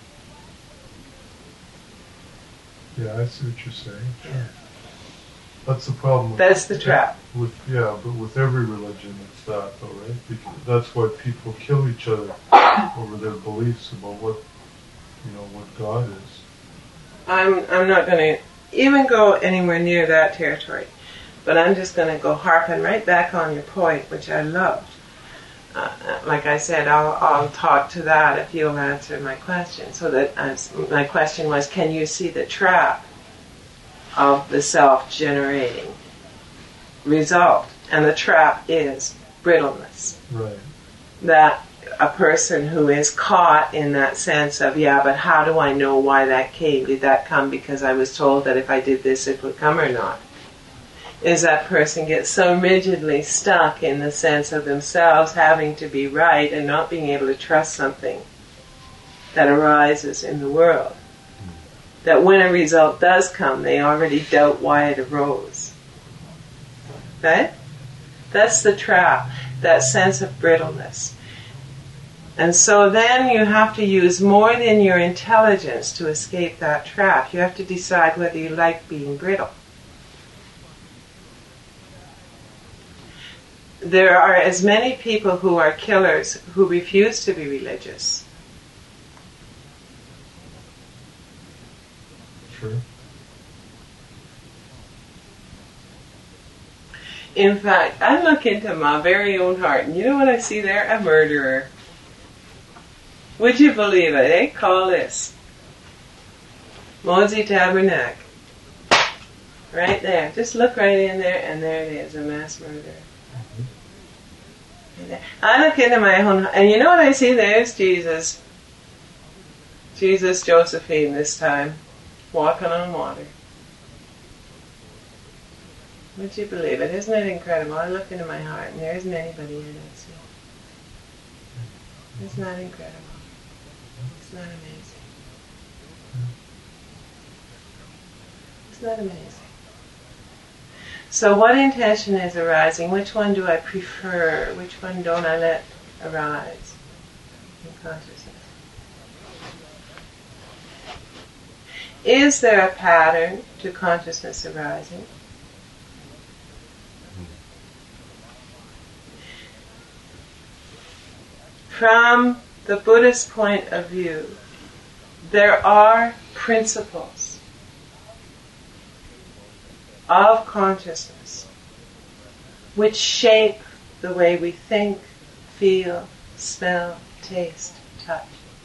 Yeah, I see what you're saying. Sure. That's the problem. That's the trap. But with every religion, it's that, though, right? Because that's why people kill each other over their beliefs about what God is. I'm not going to even go anywhere near that territory, but I'm just going to go harping right back on your point, which I loved. Like I said, I'll talk to that if you'll answer my question. So that my question was, can you see the trap of the self-generating result? And the trap is brittleness. Right. That a person who is caught in that sense of, but how do I know why that came? Did that come because I was told that if I did this it would come or not? Is that person gets so rigidly stuck in the sense of themselves having to be right and not being able to trust something that arises in the world, that when a result does come, they already doubt why it arose. Right? That's the trap, that sense of brittleness. And so then you have to use more than your intelligence to escape that trap. You have to decide whether you like being brittle. There are as many people who are killers who refuse to be religious. Sure. In fact, I look into my very own heart, and you know what I see there? A murderer. Would you believe it? They call this Mozi Tabernacle. Right there. Just look right in there, and there it is, a mass murderer. I look into my own, and you know what I see? There's Jesus. Jesus Josephine this time, walking on water. Would you believe it? Isn't it incredible? I look into my heart, and there isn't anybody in it. So. Isn't that incredible? Isn't that amazing? Isn't that amazing? So what intention is arising? Which one do I prefer? Which one don't I let arise in consciousness? Is there a pattern to consciousness arising? From the Buddhist point of view, there are principles of consciousness which shape the way we think, feel, smell, taste, touch.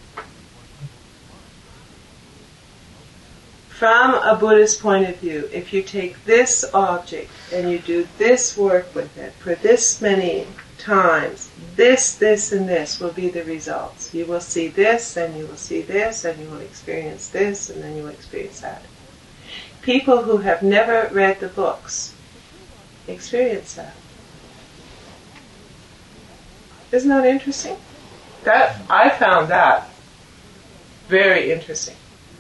From a Buddhist point of view, if you take this object and you do this work with it for this many times, this, and this will be the results. You will see this, and you will see this, and you will experience this, and then you will experience that. People who have never read the books experience that. Isn't that interesting? I found that very interesting.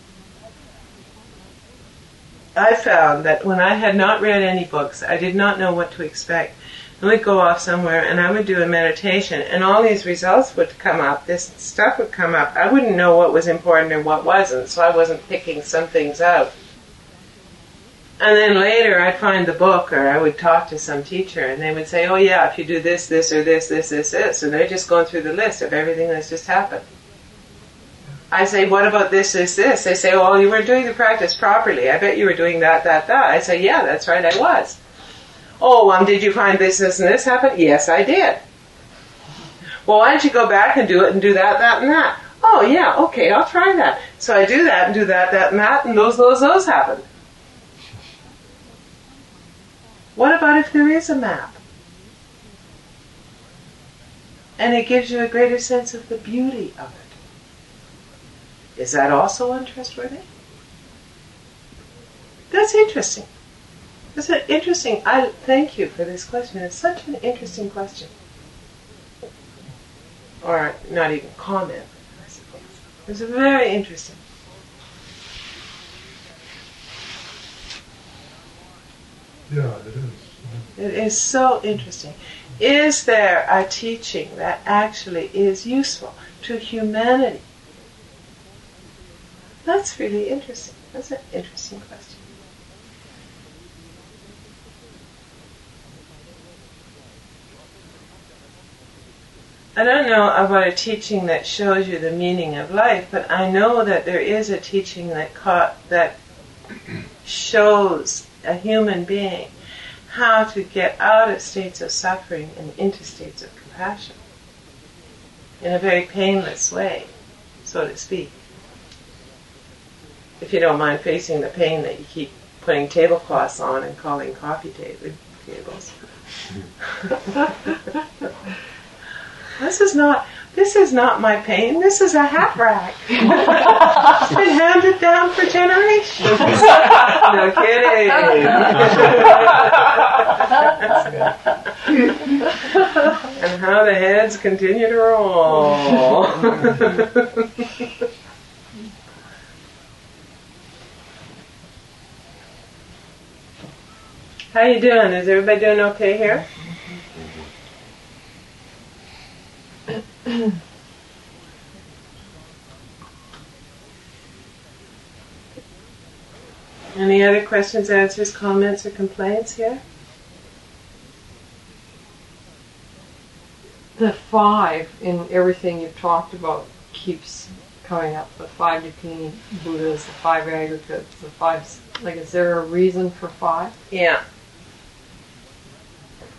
I found that when I had not read any books, I did not know what to expect. I would go off somewhere and I would do a meditation, and all these results would come up, this stuff would come up. I wouldn't know what was important and what wasn't, so I wasn't picking some things out. And then later I'd find the book, or I would talk to some teacher, and they would say, oh yeah, if you do this, or this, and they're just going through the list of everything that's just happened. I say, what about this? They say, oh, you weren't doing the practice properly. I bet you were doing that. I say, yeah, that's right, I was. Oh, did you find this, and this happen? Yes, I did. Well, why don't you go back and do it and do that, and that? Oh, yeah, okay, I'll try that. So I do that and do that, and that, and those happened. What about if there is a map? And it gives you a greater sense of the beauty of it. Is that also untrustworthy? That's interesting. That's interesting. I thank you for this question. It's such an interesting question. Or not even comment, I suppose. It's very interesting. Yeah, it is. It is so interesting. Is there a teaching that actually is useful to humanity? That's really interesting. That's an interesting question. I don't know about a teaching that shows you the meaning of life, but I know that there is a teaching that shows a human being how to get out of states of suffering and into states of compassion in a very painless way, so to speak. If you don't mind facing the pain that you keep putting tablecloths on and calling coffee tables. This is not my pain. This is a hat rack. It's been handed down for generations. No kidding. And how the heads continue to roll. How you doing? Is everybody doing okay here? Any other questions, answers, comments, or complaints here? The 5 in everything you've talked about keeps coming up. The 5 Dakini Buddhas, the 5 aggregates, the 5... Like, is there a reason for 5? Yeah.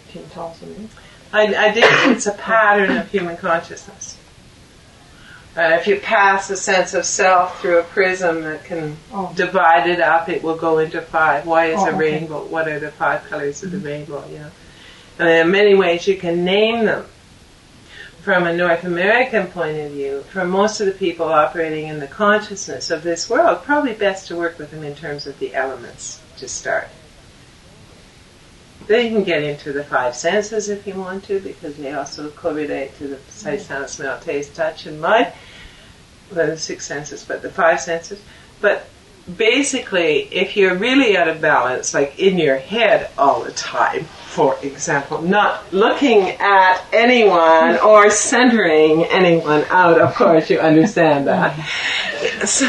15,000. I think it's a pattern of human consciousness. If you pass a sense of self through a prism that can divide it up, it will go into 5. Why is a rainbow? What are the 5 colors of the rainbow? You know, and there are many ways you can name them. From a North American point of view, for most of the people operating in the consciousness of this world, probably best to work with them in terms of the elements to start. Then you can get into the 5 senses if you want to, because they also correlate to the sight, sound, smell, taste, touch, and mind. Well, the 6 senses, but the 5 senses. But basically, if you're really out of balance, like in your head all the time, for example, not looking at anyone or centering anyone out, of course, you understand that. Yes.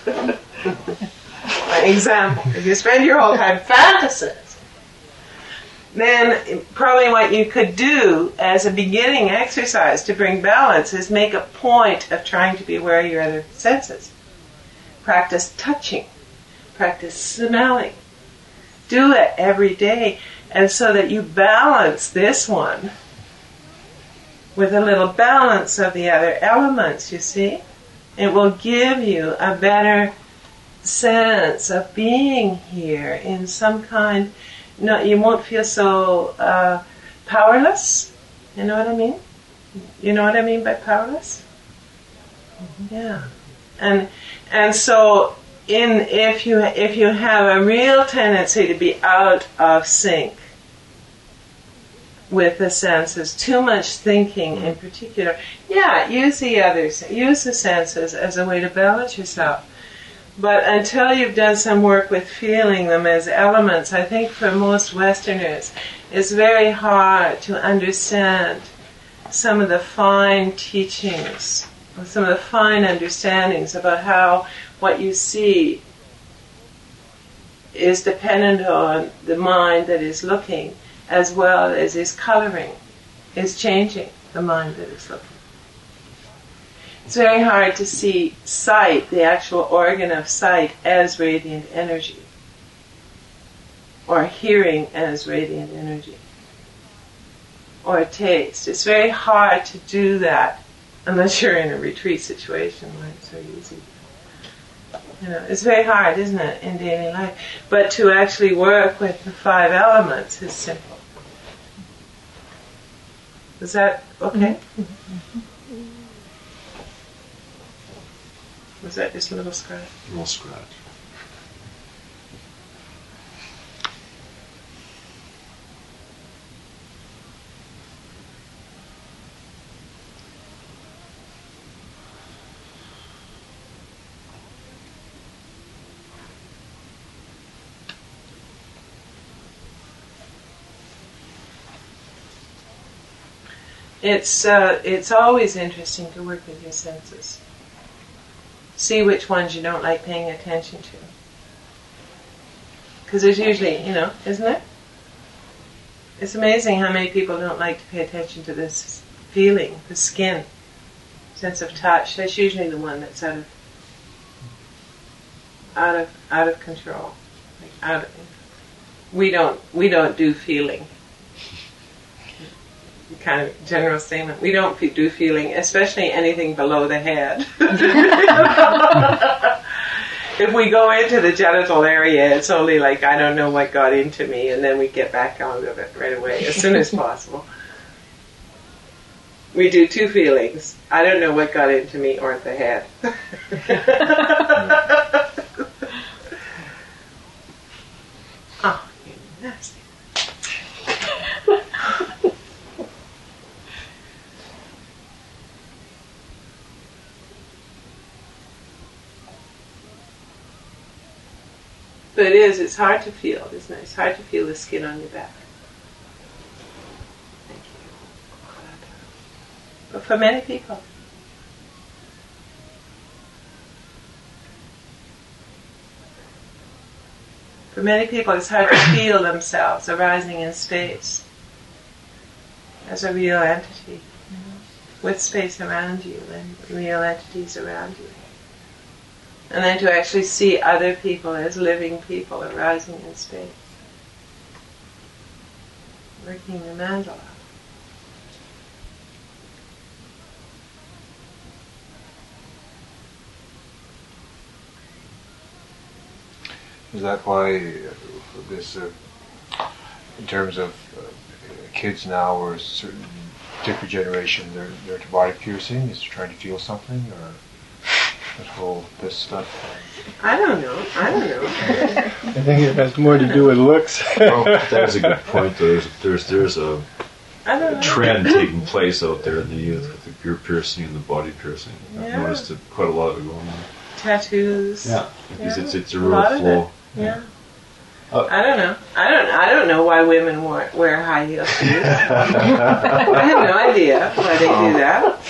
Example, if you spend your whole time fantasizing, then probably what you could do as a beginning exercise to bring balance is make a point of trying to be aware of your other senses. Practice touching. Practice smelling. Do it every day, and so that you balance this one with a little balance of the other elements, you see. It will give you a better sense of being here in some kind. No, you won't feel so powerless. You know what I mean? You know what I mean by powerless? Mm-hmm. Yeah. And so if you have a real tendency to be out of sync with the senses, too much thinking in particular, use the others, use the senses as a way to balance yourself. But until you've done some work with feeling them as elements, I think for most Westerners, it's very hard to understand some of the fine teachings, some of the fine understandings about how what you see is dependent on the mind that is looking, as well as is coloring, is changing the mind that is looking. It's very hard to see sight, the actual organ of sight, as radiant energy, or hearing as radiant energy, or taste. It's very hard to do that unless you're in a retreat situation where it's very easy. You know, it's very hard, isn't it, in daily life? But to actually work with the 5 elements is simple. Is that okay? Mm-hmm. Was that just a little scratch? A little scratch. It's always interesting to work with your senses. See which ones you don't like paying attention to. Because there's usually, isn't it? It's amazing how many people don't like to pay attention to this feeling, the skin, sense of touch. That's usually the one that's out of control. We don't do feeling. Kind of general statement. We don't do feeling, especially anything below the head. If we go into the genital area, it's only like, I don't know what got into me, and then we get back out of it right away, as soon as possible. We do 2 feelings. I don't know what got into me, or the head. Oh, you nasty. But it's hard to feel, isn't it? It's hard to feel the skin on your back. Thank you. But for many people. For many people, it's hard to feel themselves arising in space as a real entity, with space around you and real entities around you. And then to actually see other people as living people arising in space. working the mandala. Is that why this, in terms of kids now or certain different generation, they're into body piercing? Is they're trying to feel something, or this stuff? I don't know. I think it has more to do with looks. Well, that's a good point. There's a I don't know. trend taking place out there in the youth with the ear piercing and the body piercing. I've Yeah. noticed quite a lot of it going on. Tattoos. Because Yeah. it's a A real lot of flow. Yeah. I don't know. I don't know why women wear high heel shoes. I have no idea why they do that.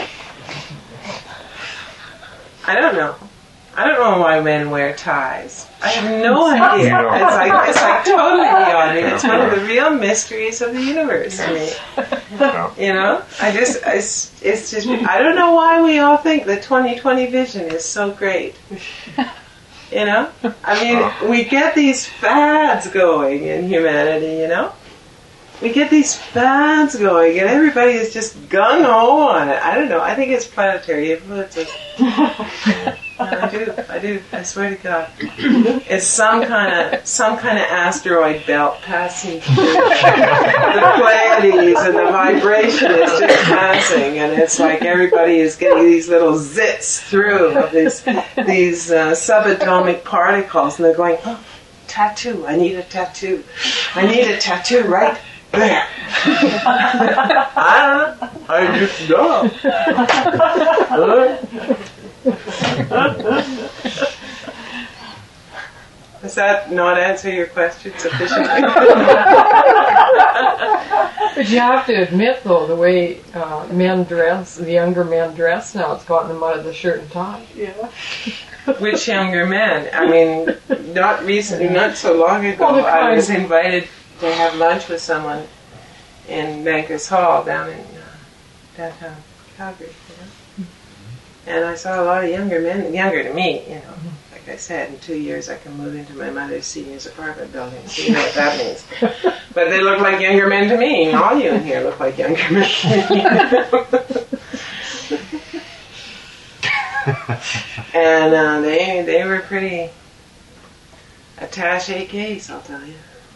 I don't know. I don't know why men wear ties. I have no idea. It's like totally beyond me. It's one of the real mysteries of the universe to me. You know? It's just, I don't know why we all think the 20/20 vision is so great. You know? I mean, we get these fads going in humanity, you know? We get these fads going and everybody is just gung-ho on it. I don't know. I think it's planetary influences. I do. I swear to God. It's some kind of asteroid belt passing through the Pleiades, and the vibration is just passing, and it's like everybody is getting these little zits through of these subatomic particles, and they're going, oh, tattoo. I need a tattoo. I need a tattoo right there. I just know. Does that not answer your question sufficiently? But you have to admit, though, the way men dress, the younger men dress now, it's gotten them out of the shirt and tie. Yeah. Which younger men? I mean, not recently, not so long ago, Well, I was invited to have lunch with someone in Bankers Hall down in downtown Calgary. You know? And I saw a lot of younger men, younger than me, you know. Like I said, in 2 years I can move into my mother's seniors apartment building, so you know what that means. But they look like younger men to me. All you in here look like younger men to me. And they were pretty attaché case, I'll tell you.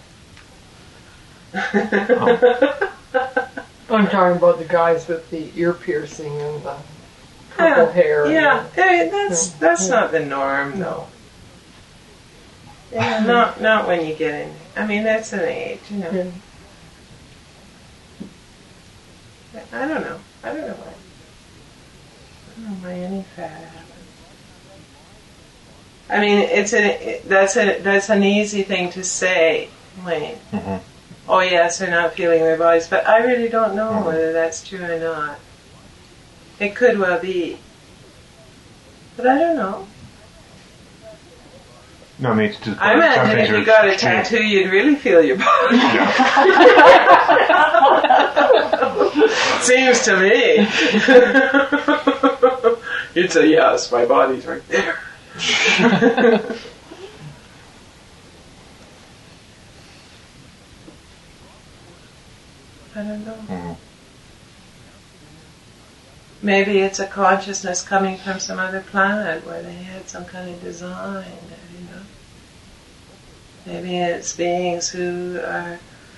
I'm talking about the guys with the ear piercing and the purple hair. Yeah, that's not the norm, though. Yeah, not when you get in. I mean, that's an age, you know. Yeah. I don't know. I don't know why any fad happens. I mean, that's an easy thing to say, Wayne. Mm-hmm. Oh yes, they're not feeling their bodies, but I really don't know whether that's true or not. It could well be, but I don't know. No, I mean, it's just. I imagine if you got a tattoo, you'd really feel your body. Seems to me. You'd say, yes, my body's right there. I don't know. Mm-hmm. Maybe it's a consciousness coming from some other planet where they had some kind of design, you know. Maybe it's beings who are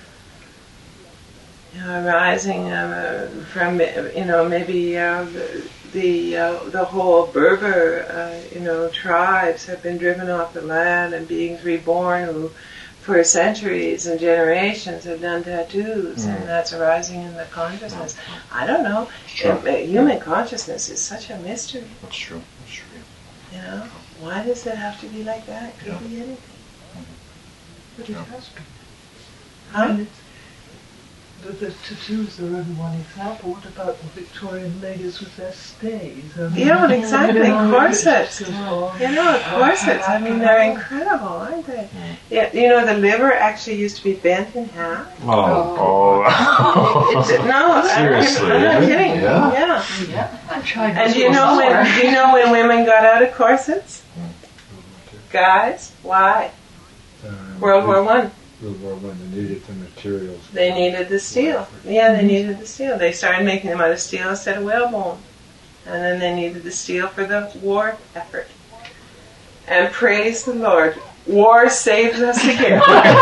arising from, you know, maybe the whole Berber, tribes have been driven off the land, and beings reborn who, for centuries and generations, have done tattoos, and that's arising in the consciousness. I don't know. Sure. Human consciousness is such a mystery. That's true. That's true. You know, why does it have to be like that? It could be anything. But it has been. Huh? The tattoos are only one example. What about the Victorian ladies with their stays? Yeah, well, exactly. Corsets. Well, You know, corsets. I mean, they're incredible, aren't they? Yeah, you know, the liver actually used to be bent in half. Oh. No, Seriously? I'm not kidding. Yeah? Yeah. I tried And this do you know when women got out of corsets? Guys, why? World War I. when they needed the materials. They needed the steel. Yeah, they needed the steel. They started making them out of steel instead of whalebone. And then they needed the steel for the war effort. And praise the Lord, war saves us again.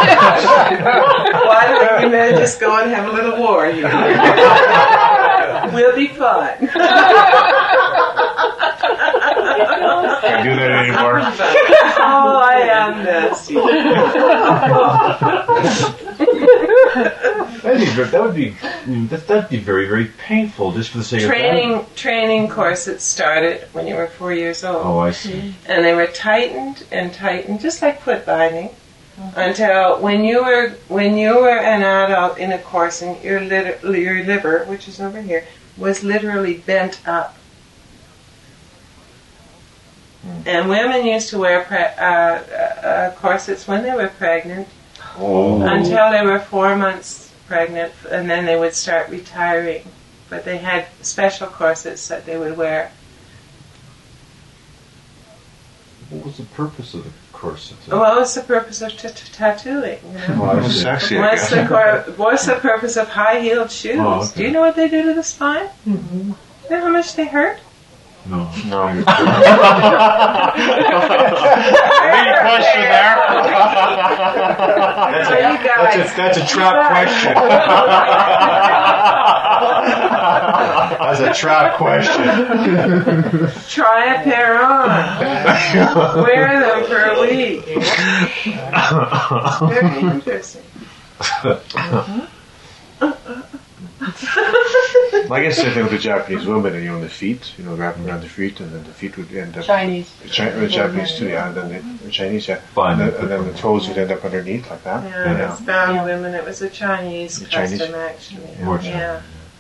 Why don't we men just go and have a little war here? We'll be fine. Can't do that anymore. Oh, I am nasty. That'd be very, very painful just for the sake of that. Training corsets started when you were 4 years old. Oh, I see. And they were tightened and tightened, just like foot binding, until when you were an adult in a corset, your liver, which is over here, was literally bent up. And women used to wear corsets when they were pregnant until they were 4 months pregnant, and then they would start retiring. But they had special corsets that they would wear. What was the purpose of the corset? What was the purpose of tattooing? You know? Oh, I see. Sexy, I What's the purpose of high-heeled shoes? Oh, okay. Do you know what they do to the spine? Mm-hmm. You know how much they hurt? No. No. Any question there? That's a trap question. That's a trap question. Try a pair on. Wear them for a week. Very interesting. I guess the thing with the Japanese women, and the feet, wrapping around the feet, and then the feet would end up. Chinese. The Japanese too, yeah, and then the Chinese, yeah. Fine. And then the toes would end up underneath like that. Yeah, it's bound women. It was a Chinese custom, actually. More Yeah.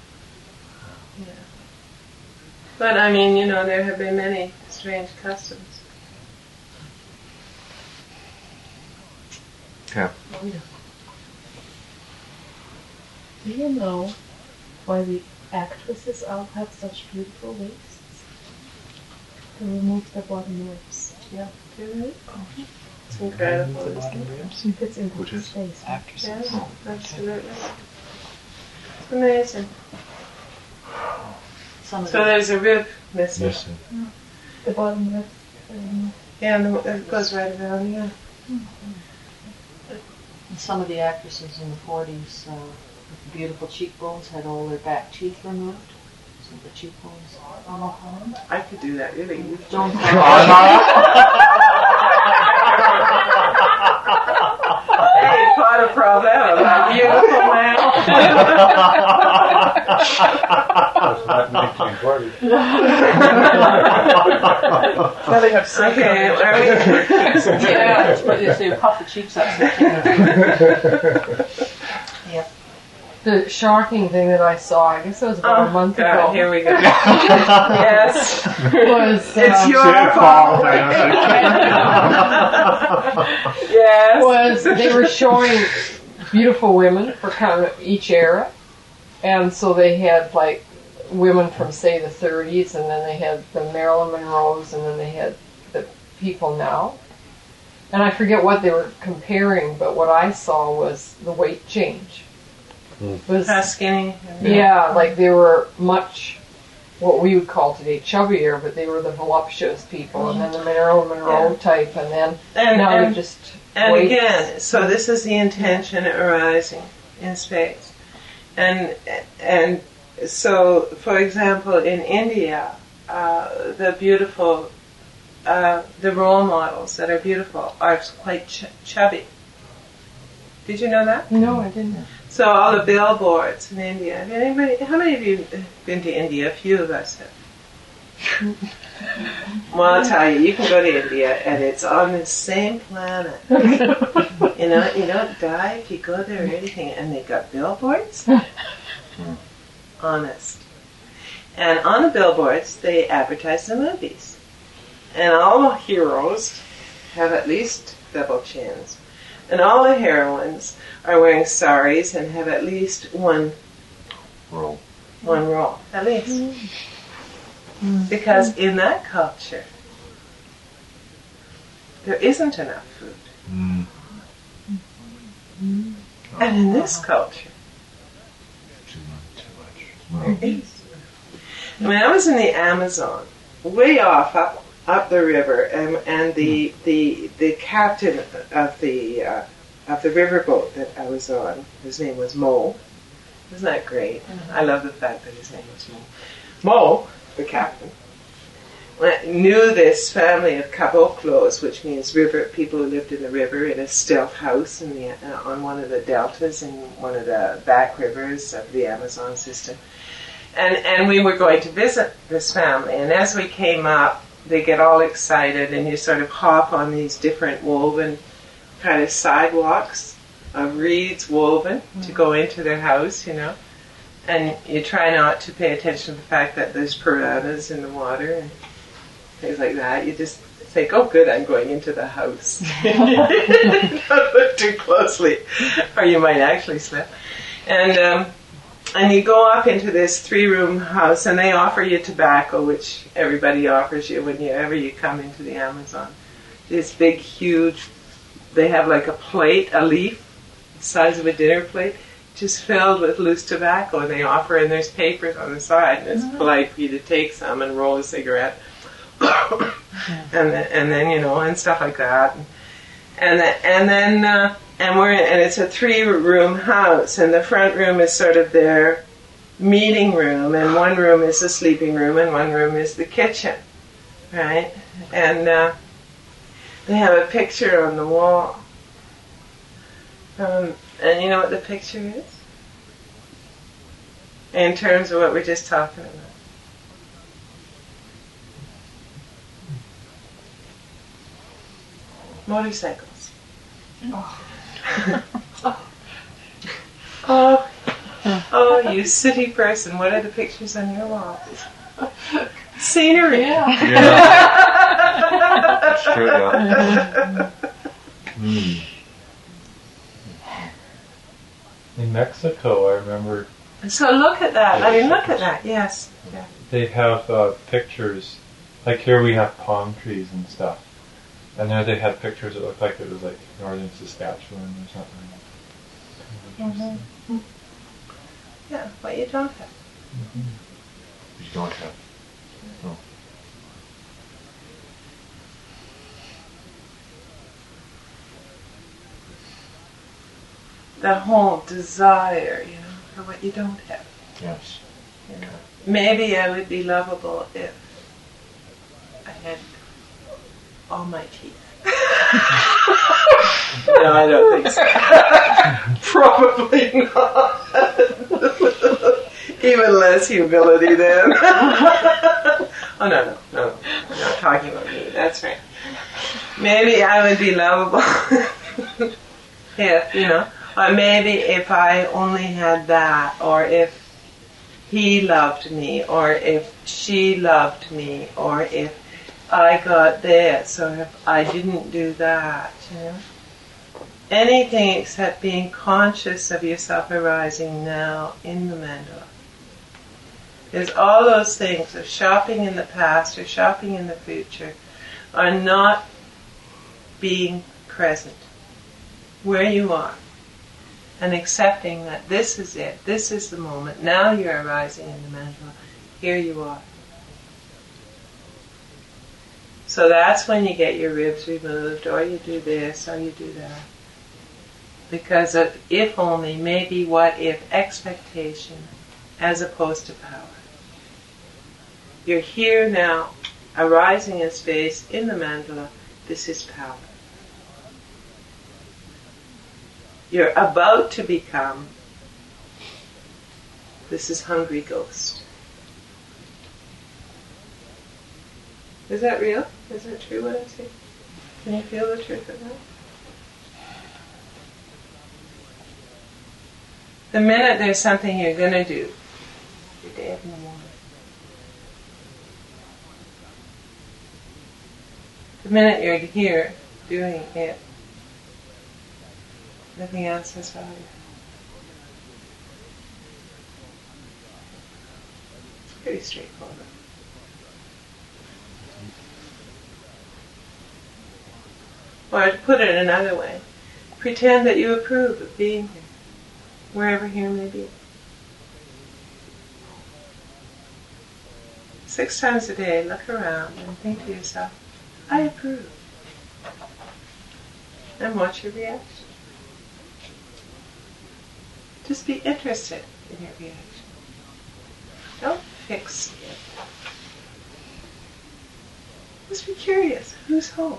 But I mean, there have been many strange customs. Yeah. Do you know why the actresses all have such beautiful waists? To remove their bottom ribs. Yeah. It's incredible, isn't it? It fits into the space. Yes, absolutely. It's amazing. So there's a rib missing. The bottom rib. Yeah, and it goes right around, yeah. Some of the actresses in the 40s with beautiful cheekbones had all their back teeth removed. So the cheekbones are all gone. I could do that really easily. Don't Hey, part of problem. I'm beautiful man. Now they have second. Okay, are we? Yeah, so you puff the cheeks up. Yep. The shocking thing that I saw, I guess it was about a month ago. Here we go. Yes. Was It's your fault. Yes. was they were showing beautiful women for kind of each era, and so they had like women from say the 30s, and then they had the Marilyn Monroes, and then they had the people now. And I forget what they were comparing, but what I saw was the weight change. Was How skinny? yeah, like they were much what we would call today chubbier, but they were the voluptuous people, and then the Marilyn Monroe type, and then now they're just and weights. again, so this is the intention arising in space, and so for example in India, the beautiful, the role models that are beautiful are quite chubby. Did you know that? No, I didn't. So all the billboards in India. How many of you have been to India? A few of us have. Well, I'll tell you, you can go to India and it's on the same planet. You don't die if you go there or anything. And they've got billboards. Honest. And on the billboards, they advertise the movies. And all the heroes have at least double chins. And all the heroines are wearing saris and have at least one roll, at least. Because in that culture, there isn't enough food. And in this culture, Too much. there is. I mean, I was in the Amazon, way off up the river, and the captain of the riverboat that I was on, his name was Mo. Isn't that great? I love the fact that his name was Mo. Mo, the captain, knew this family of caboclos, which means river people who lived in the river in a stilt house on one of the deltas in one of the back rivers of the Amazon system. And we were going to visit this family, and as we came up, they get all excited, and you sort of hop on these different woven kind of sidewalks of reeds woven to go into their house, and you try not to pay attention to the fact that there's piranhas in the water and things like that. You just think, oh good, I'm going into the house. Don't look too closely, or you might actually slip. And you go up into this 3-room house, and they offer you tobacco, which everybody offers you whenever you come into the Amazon. This big, huge, they have like a plate, a leaf, the size of a dinner plate, just filled with loose tobacco, and they offer, and there's papers on the side, and it's polite for you to take some and roll a cigarette, and then and stuff like that, and it's a 3-room house, and the front room is sort of their meeting room, and one room is the sleeping room, and one room is the kitchen, right? And they have a picture on the wall, and you know what the picture is? In terms of what we're just talking about. Motorcycles. Oh, you city person, what are the pictures on your wall? Scenery. Yeah. That's true, yeah. In Mexico, I remember. So look at that. I mean, look at that. Yes. Yeah. They have pictures. Like here we have palm trees and stuff. And there they had pictures that looked like it was like northern Saskatchewan or something. Mm-hmm. Yeah, what you don't have. Mm-hmm. You don't have. No. The whole desire, for what you don't have. Yes. Maybe I would be lovable if I had all my teeth. No, I don't think so. Probably not. Even less humility then. Oh, no. I'm not talking about me. That's right. Maybe I would be lovable if, or maybe if I only had that, or if he loved me, or if she loved me, or if I got this, or if I didn't do that, Anything except being conscious of yourself arising now in the mandala. Because all those things of shopping in the past or shopping in the future are not being present where you are and accepting that this is it, this is the moment, now you're arising in the mandala, here you are. So that's when you get your ribs removed, or you do this, or you do that. Because of if only, maybe, what if, expectation, as opposed to power. You're here now, arising in space, in the mandala, this is power. You're about to become, this is hungry ghost. Is that real? Is that true what I say? Can you feel the truth of that? The minute there's something you're going to do, you're dead in the morning. The minute you're here doing it, nothing else has value. It's pretty straightforward. Or to put it another way, pretend that you approve of being here. wherever here may be. 6 times a day, look around and think to yourself, I approve. And watch your reaction. Just be interested in your reaction. Don't fix it. Just be curious. Who's home?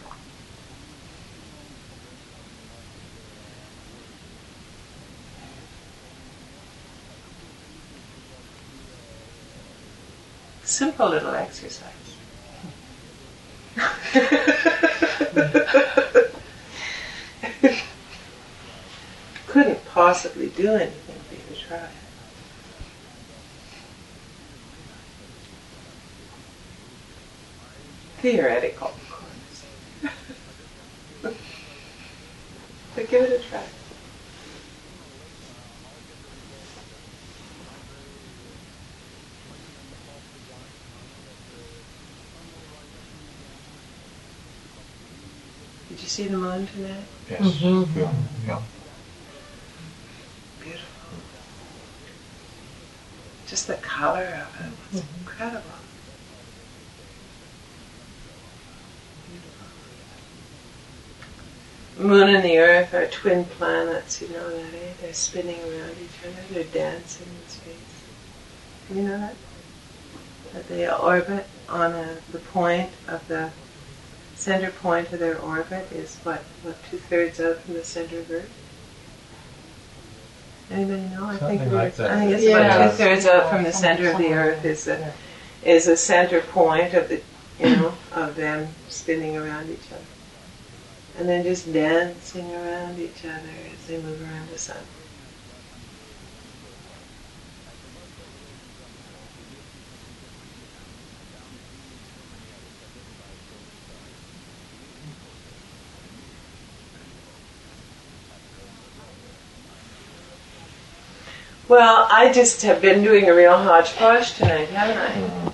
Simple little exercise. Couldn't possibly do anything for you to try it. Theoretical, of course. But give it a try. Did you see the moon tonight? Yes. Mm-hmm. Yeah. Beautiful. Just the color of it was incredible. The moon and the earth are twin planets, you know that, eh? They're spinning around each other, they're dancing in space. You know that? That they orbit on the point of the center point of their orbit is what 2/3 out from the center of Earth? Anybody know? I think it's about 2/3 out from the center of the Earth is a center point of the of them spinning around each other. And then just dancing around each other as they move around the sun. Well, I just have been doing a real hodgepodge tonight, haven't I?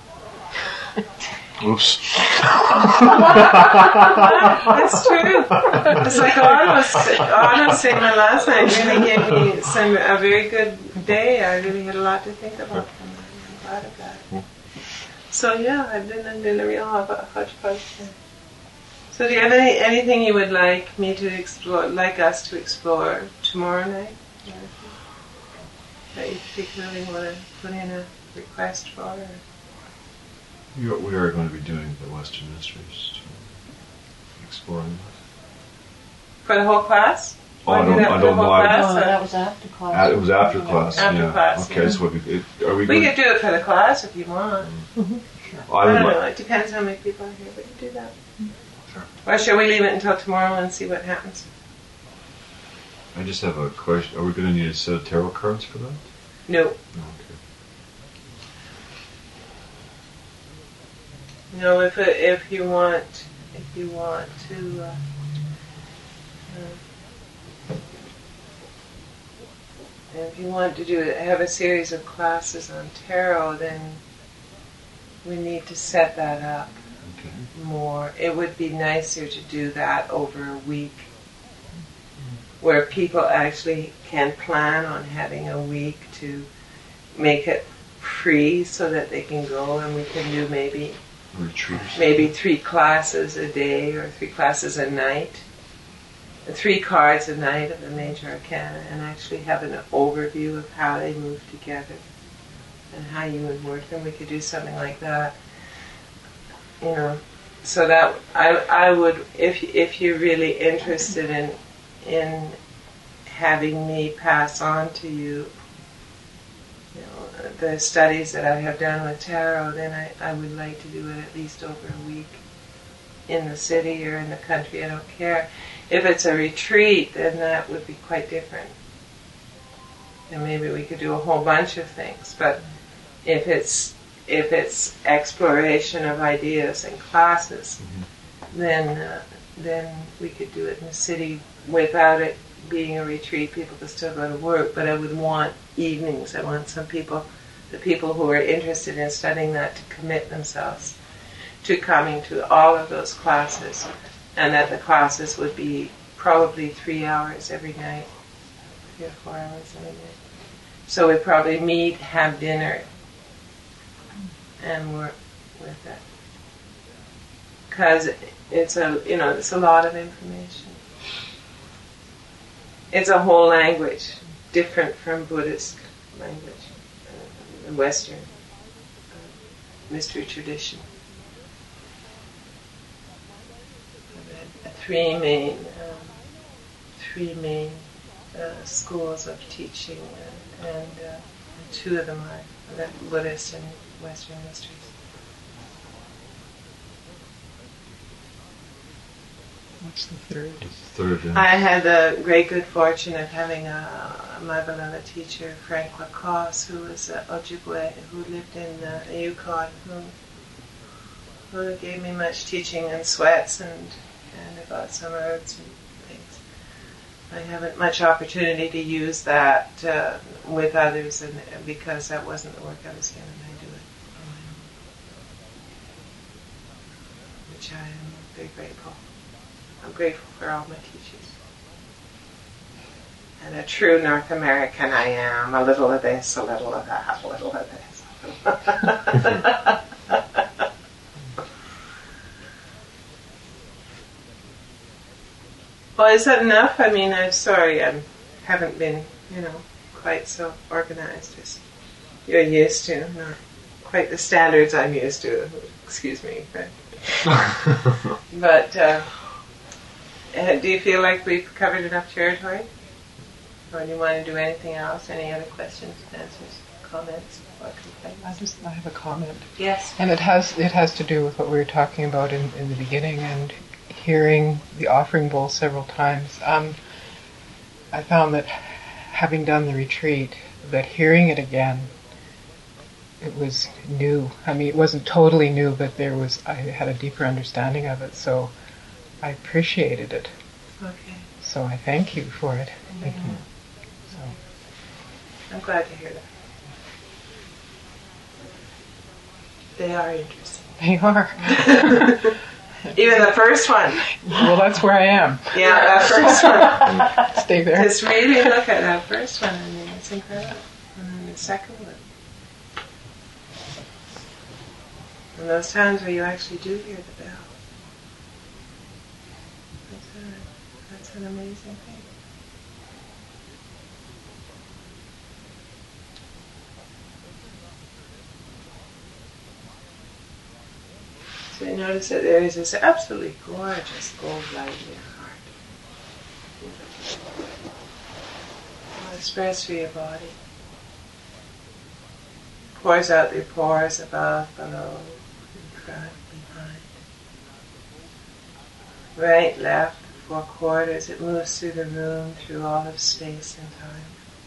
Oops. That's true. It's like Anna was saying that last night really gave me a very good day. I really had a lot to think about. I'm glad of that. So yeah, I've been doing a real hodgepodge. So do you have anything you would like me to explore, like us to explore tomorrow night? That you particularly want to put in a request for? Or? We are going to be doing the Western Mysteries, exploring for the whole class. Oh, I don't know. That was after class. It was after class. After class. Okay, so we could do it for the class if you want. Mm-hmm. Sure. I don't know. It depends how many people are here. We can do that. Sure. Or shall we leave it until tomorrow and see what happens? I just have a question. Are we going to need a set of tarot cards for that? No. Okay. No, if you want to if you want to have a series of classes on tarot, then we need to set that up more. It would be nicer to do that over a week, where people actually can plan on having a week to make it free so that they can go, and we can do maybe 3 classes a day or 3 classes a night, 3 cards a night of the major arcana, and actually have an overview of how they move together and how you would work them. We could do something like that, so that I would, if you're really interested in having me pass on to you, the studies that I have done with tarot, then I would like to do it at least over a week in the city or in the country. I don't care. If it's a retreat, then that would be quite different. And maybe we could do a whole bunch of things. But if it's exploration of ideas and classes, then we could do it in the city without it being a retreat. People could still go to work, but I would want evenings. I want some people, the people who are interested in studying that, to commit themselves to coming to all of those classes, and that the classes would be probably 3 hours every night. 3 or 4 hours every day. So we probably meet, have dinner, and work with it. Because it's a lot of information. It's a whole language, different from Buddhist language, the Western mystery tradition. Three main schools of teaching, and 2 of them are the Buddhist and Western mysteries. What's the third? Third, yeah. I had the great good fortune of having my beloved teacher, Frank Lacoste, who was Ojibwe, who lived in the Yukon, who gave me much teaching in sweats and about some herbs and things. I haven't much opportunity to use that with others, and because that wasn't the work I was given, I do it on my own, which I am very grateful. I'm grateful for all my teachers. And a true North American I am. A little of this, a little of that, a little of this. Well, is that enough? I mean, I'm sorry I haven't been, quite so organized as you're used to. Not quite the standards I'm used to. Excuse me. But do you feel like we've covered enough territory? Or do you want to do anything else? Any other questions, answers, comments, or complaints? I have a comment. Yes. And it has to do with what we were talking about in the beginning, and hearing the offering bowl several times. I found that having done the retreat, that hearing it again, it was new. I mean, it wasn't totally new, but I had a deeper understanding of it, so I appreciated it. Okay. So I thank you for it. Thank you. So. I'm glad to hear that. They are interesting. They are. Even the first one. Well, that's where I am. Yeah, that first one. Stay there. Just really look at that first one. I mean, it's incredible. And then the second one. And those times where you actually do hear the bell. That's an amazing thing. So you notice that there is this absolutely gorgeous gold light in your heart. It spreads through your body. Pours out through pores above, below, in front, behind. Right, left, 4 quarters. It moves through the room, through all of space and time.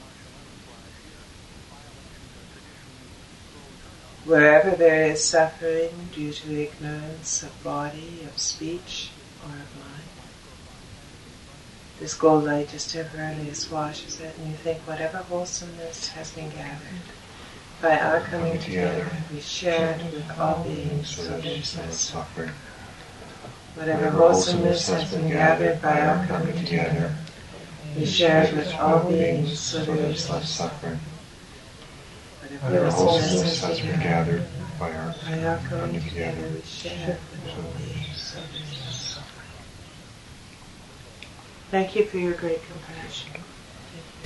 Wherever there is suffering due to ignorance of body, of speech, or of mind, this gold light just temporarily assuages it, and you think whatever wholesomeness has been gathered by our coming together, we share it with all beings, so there's less suffering. Whatever wholesomeness has been gathered by our coming together, we share it with all beings, so there is less suffering. Whatever wholesomeness has been gathered by our coming together, we share it with all beings, so there is less suffering. Thank you for your great compassion.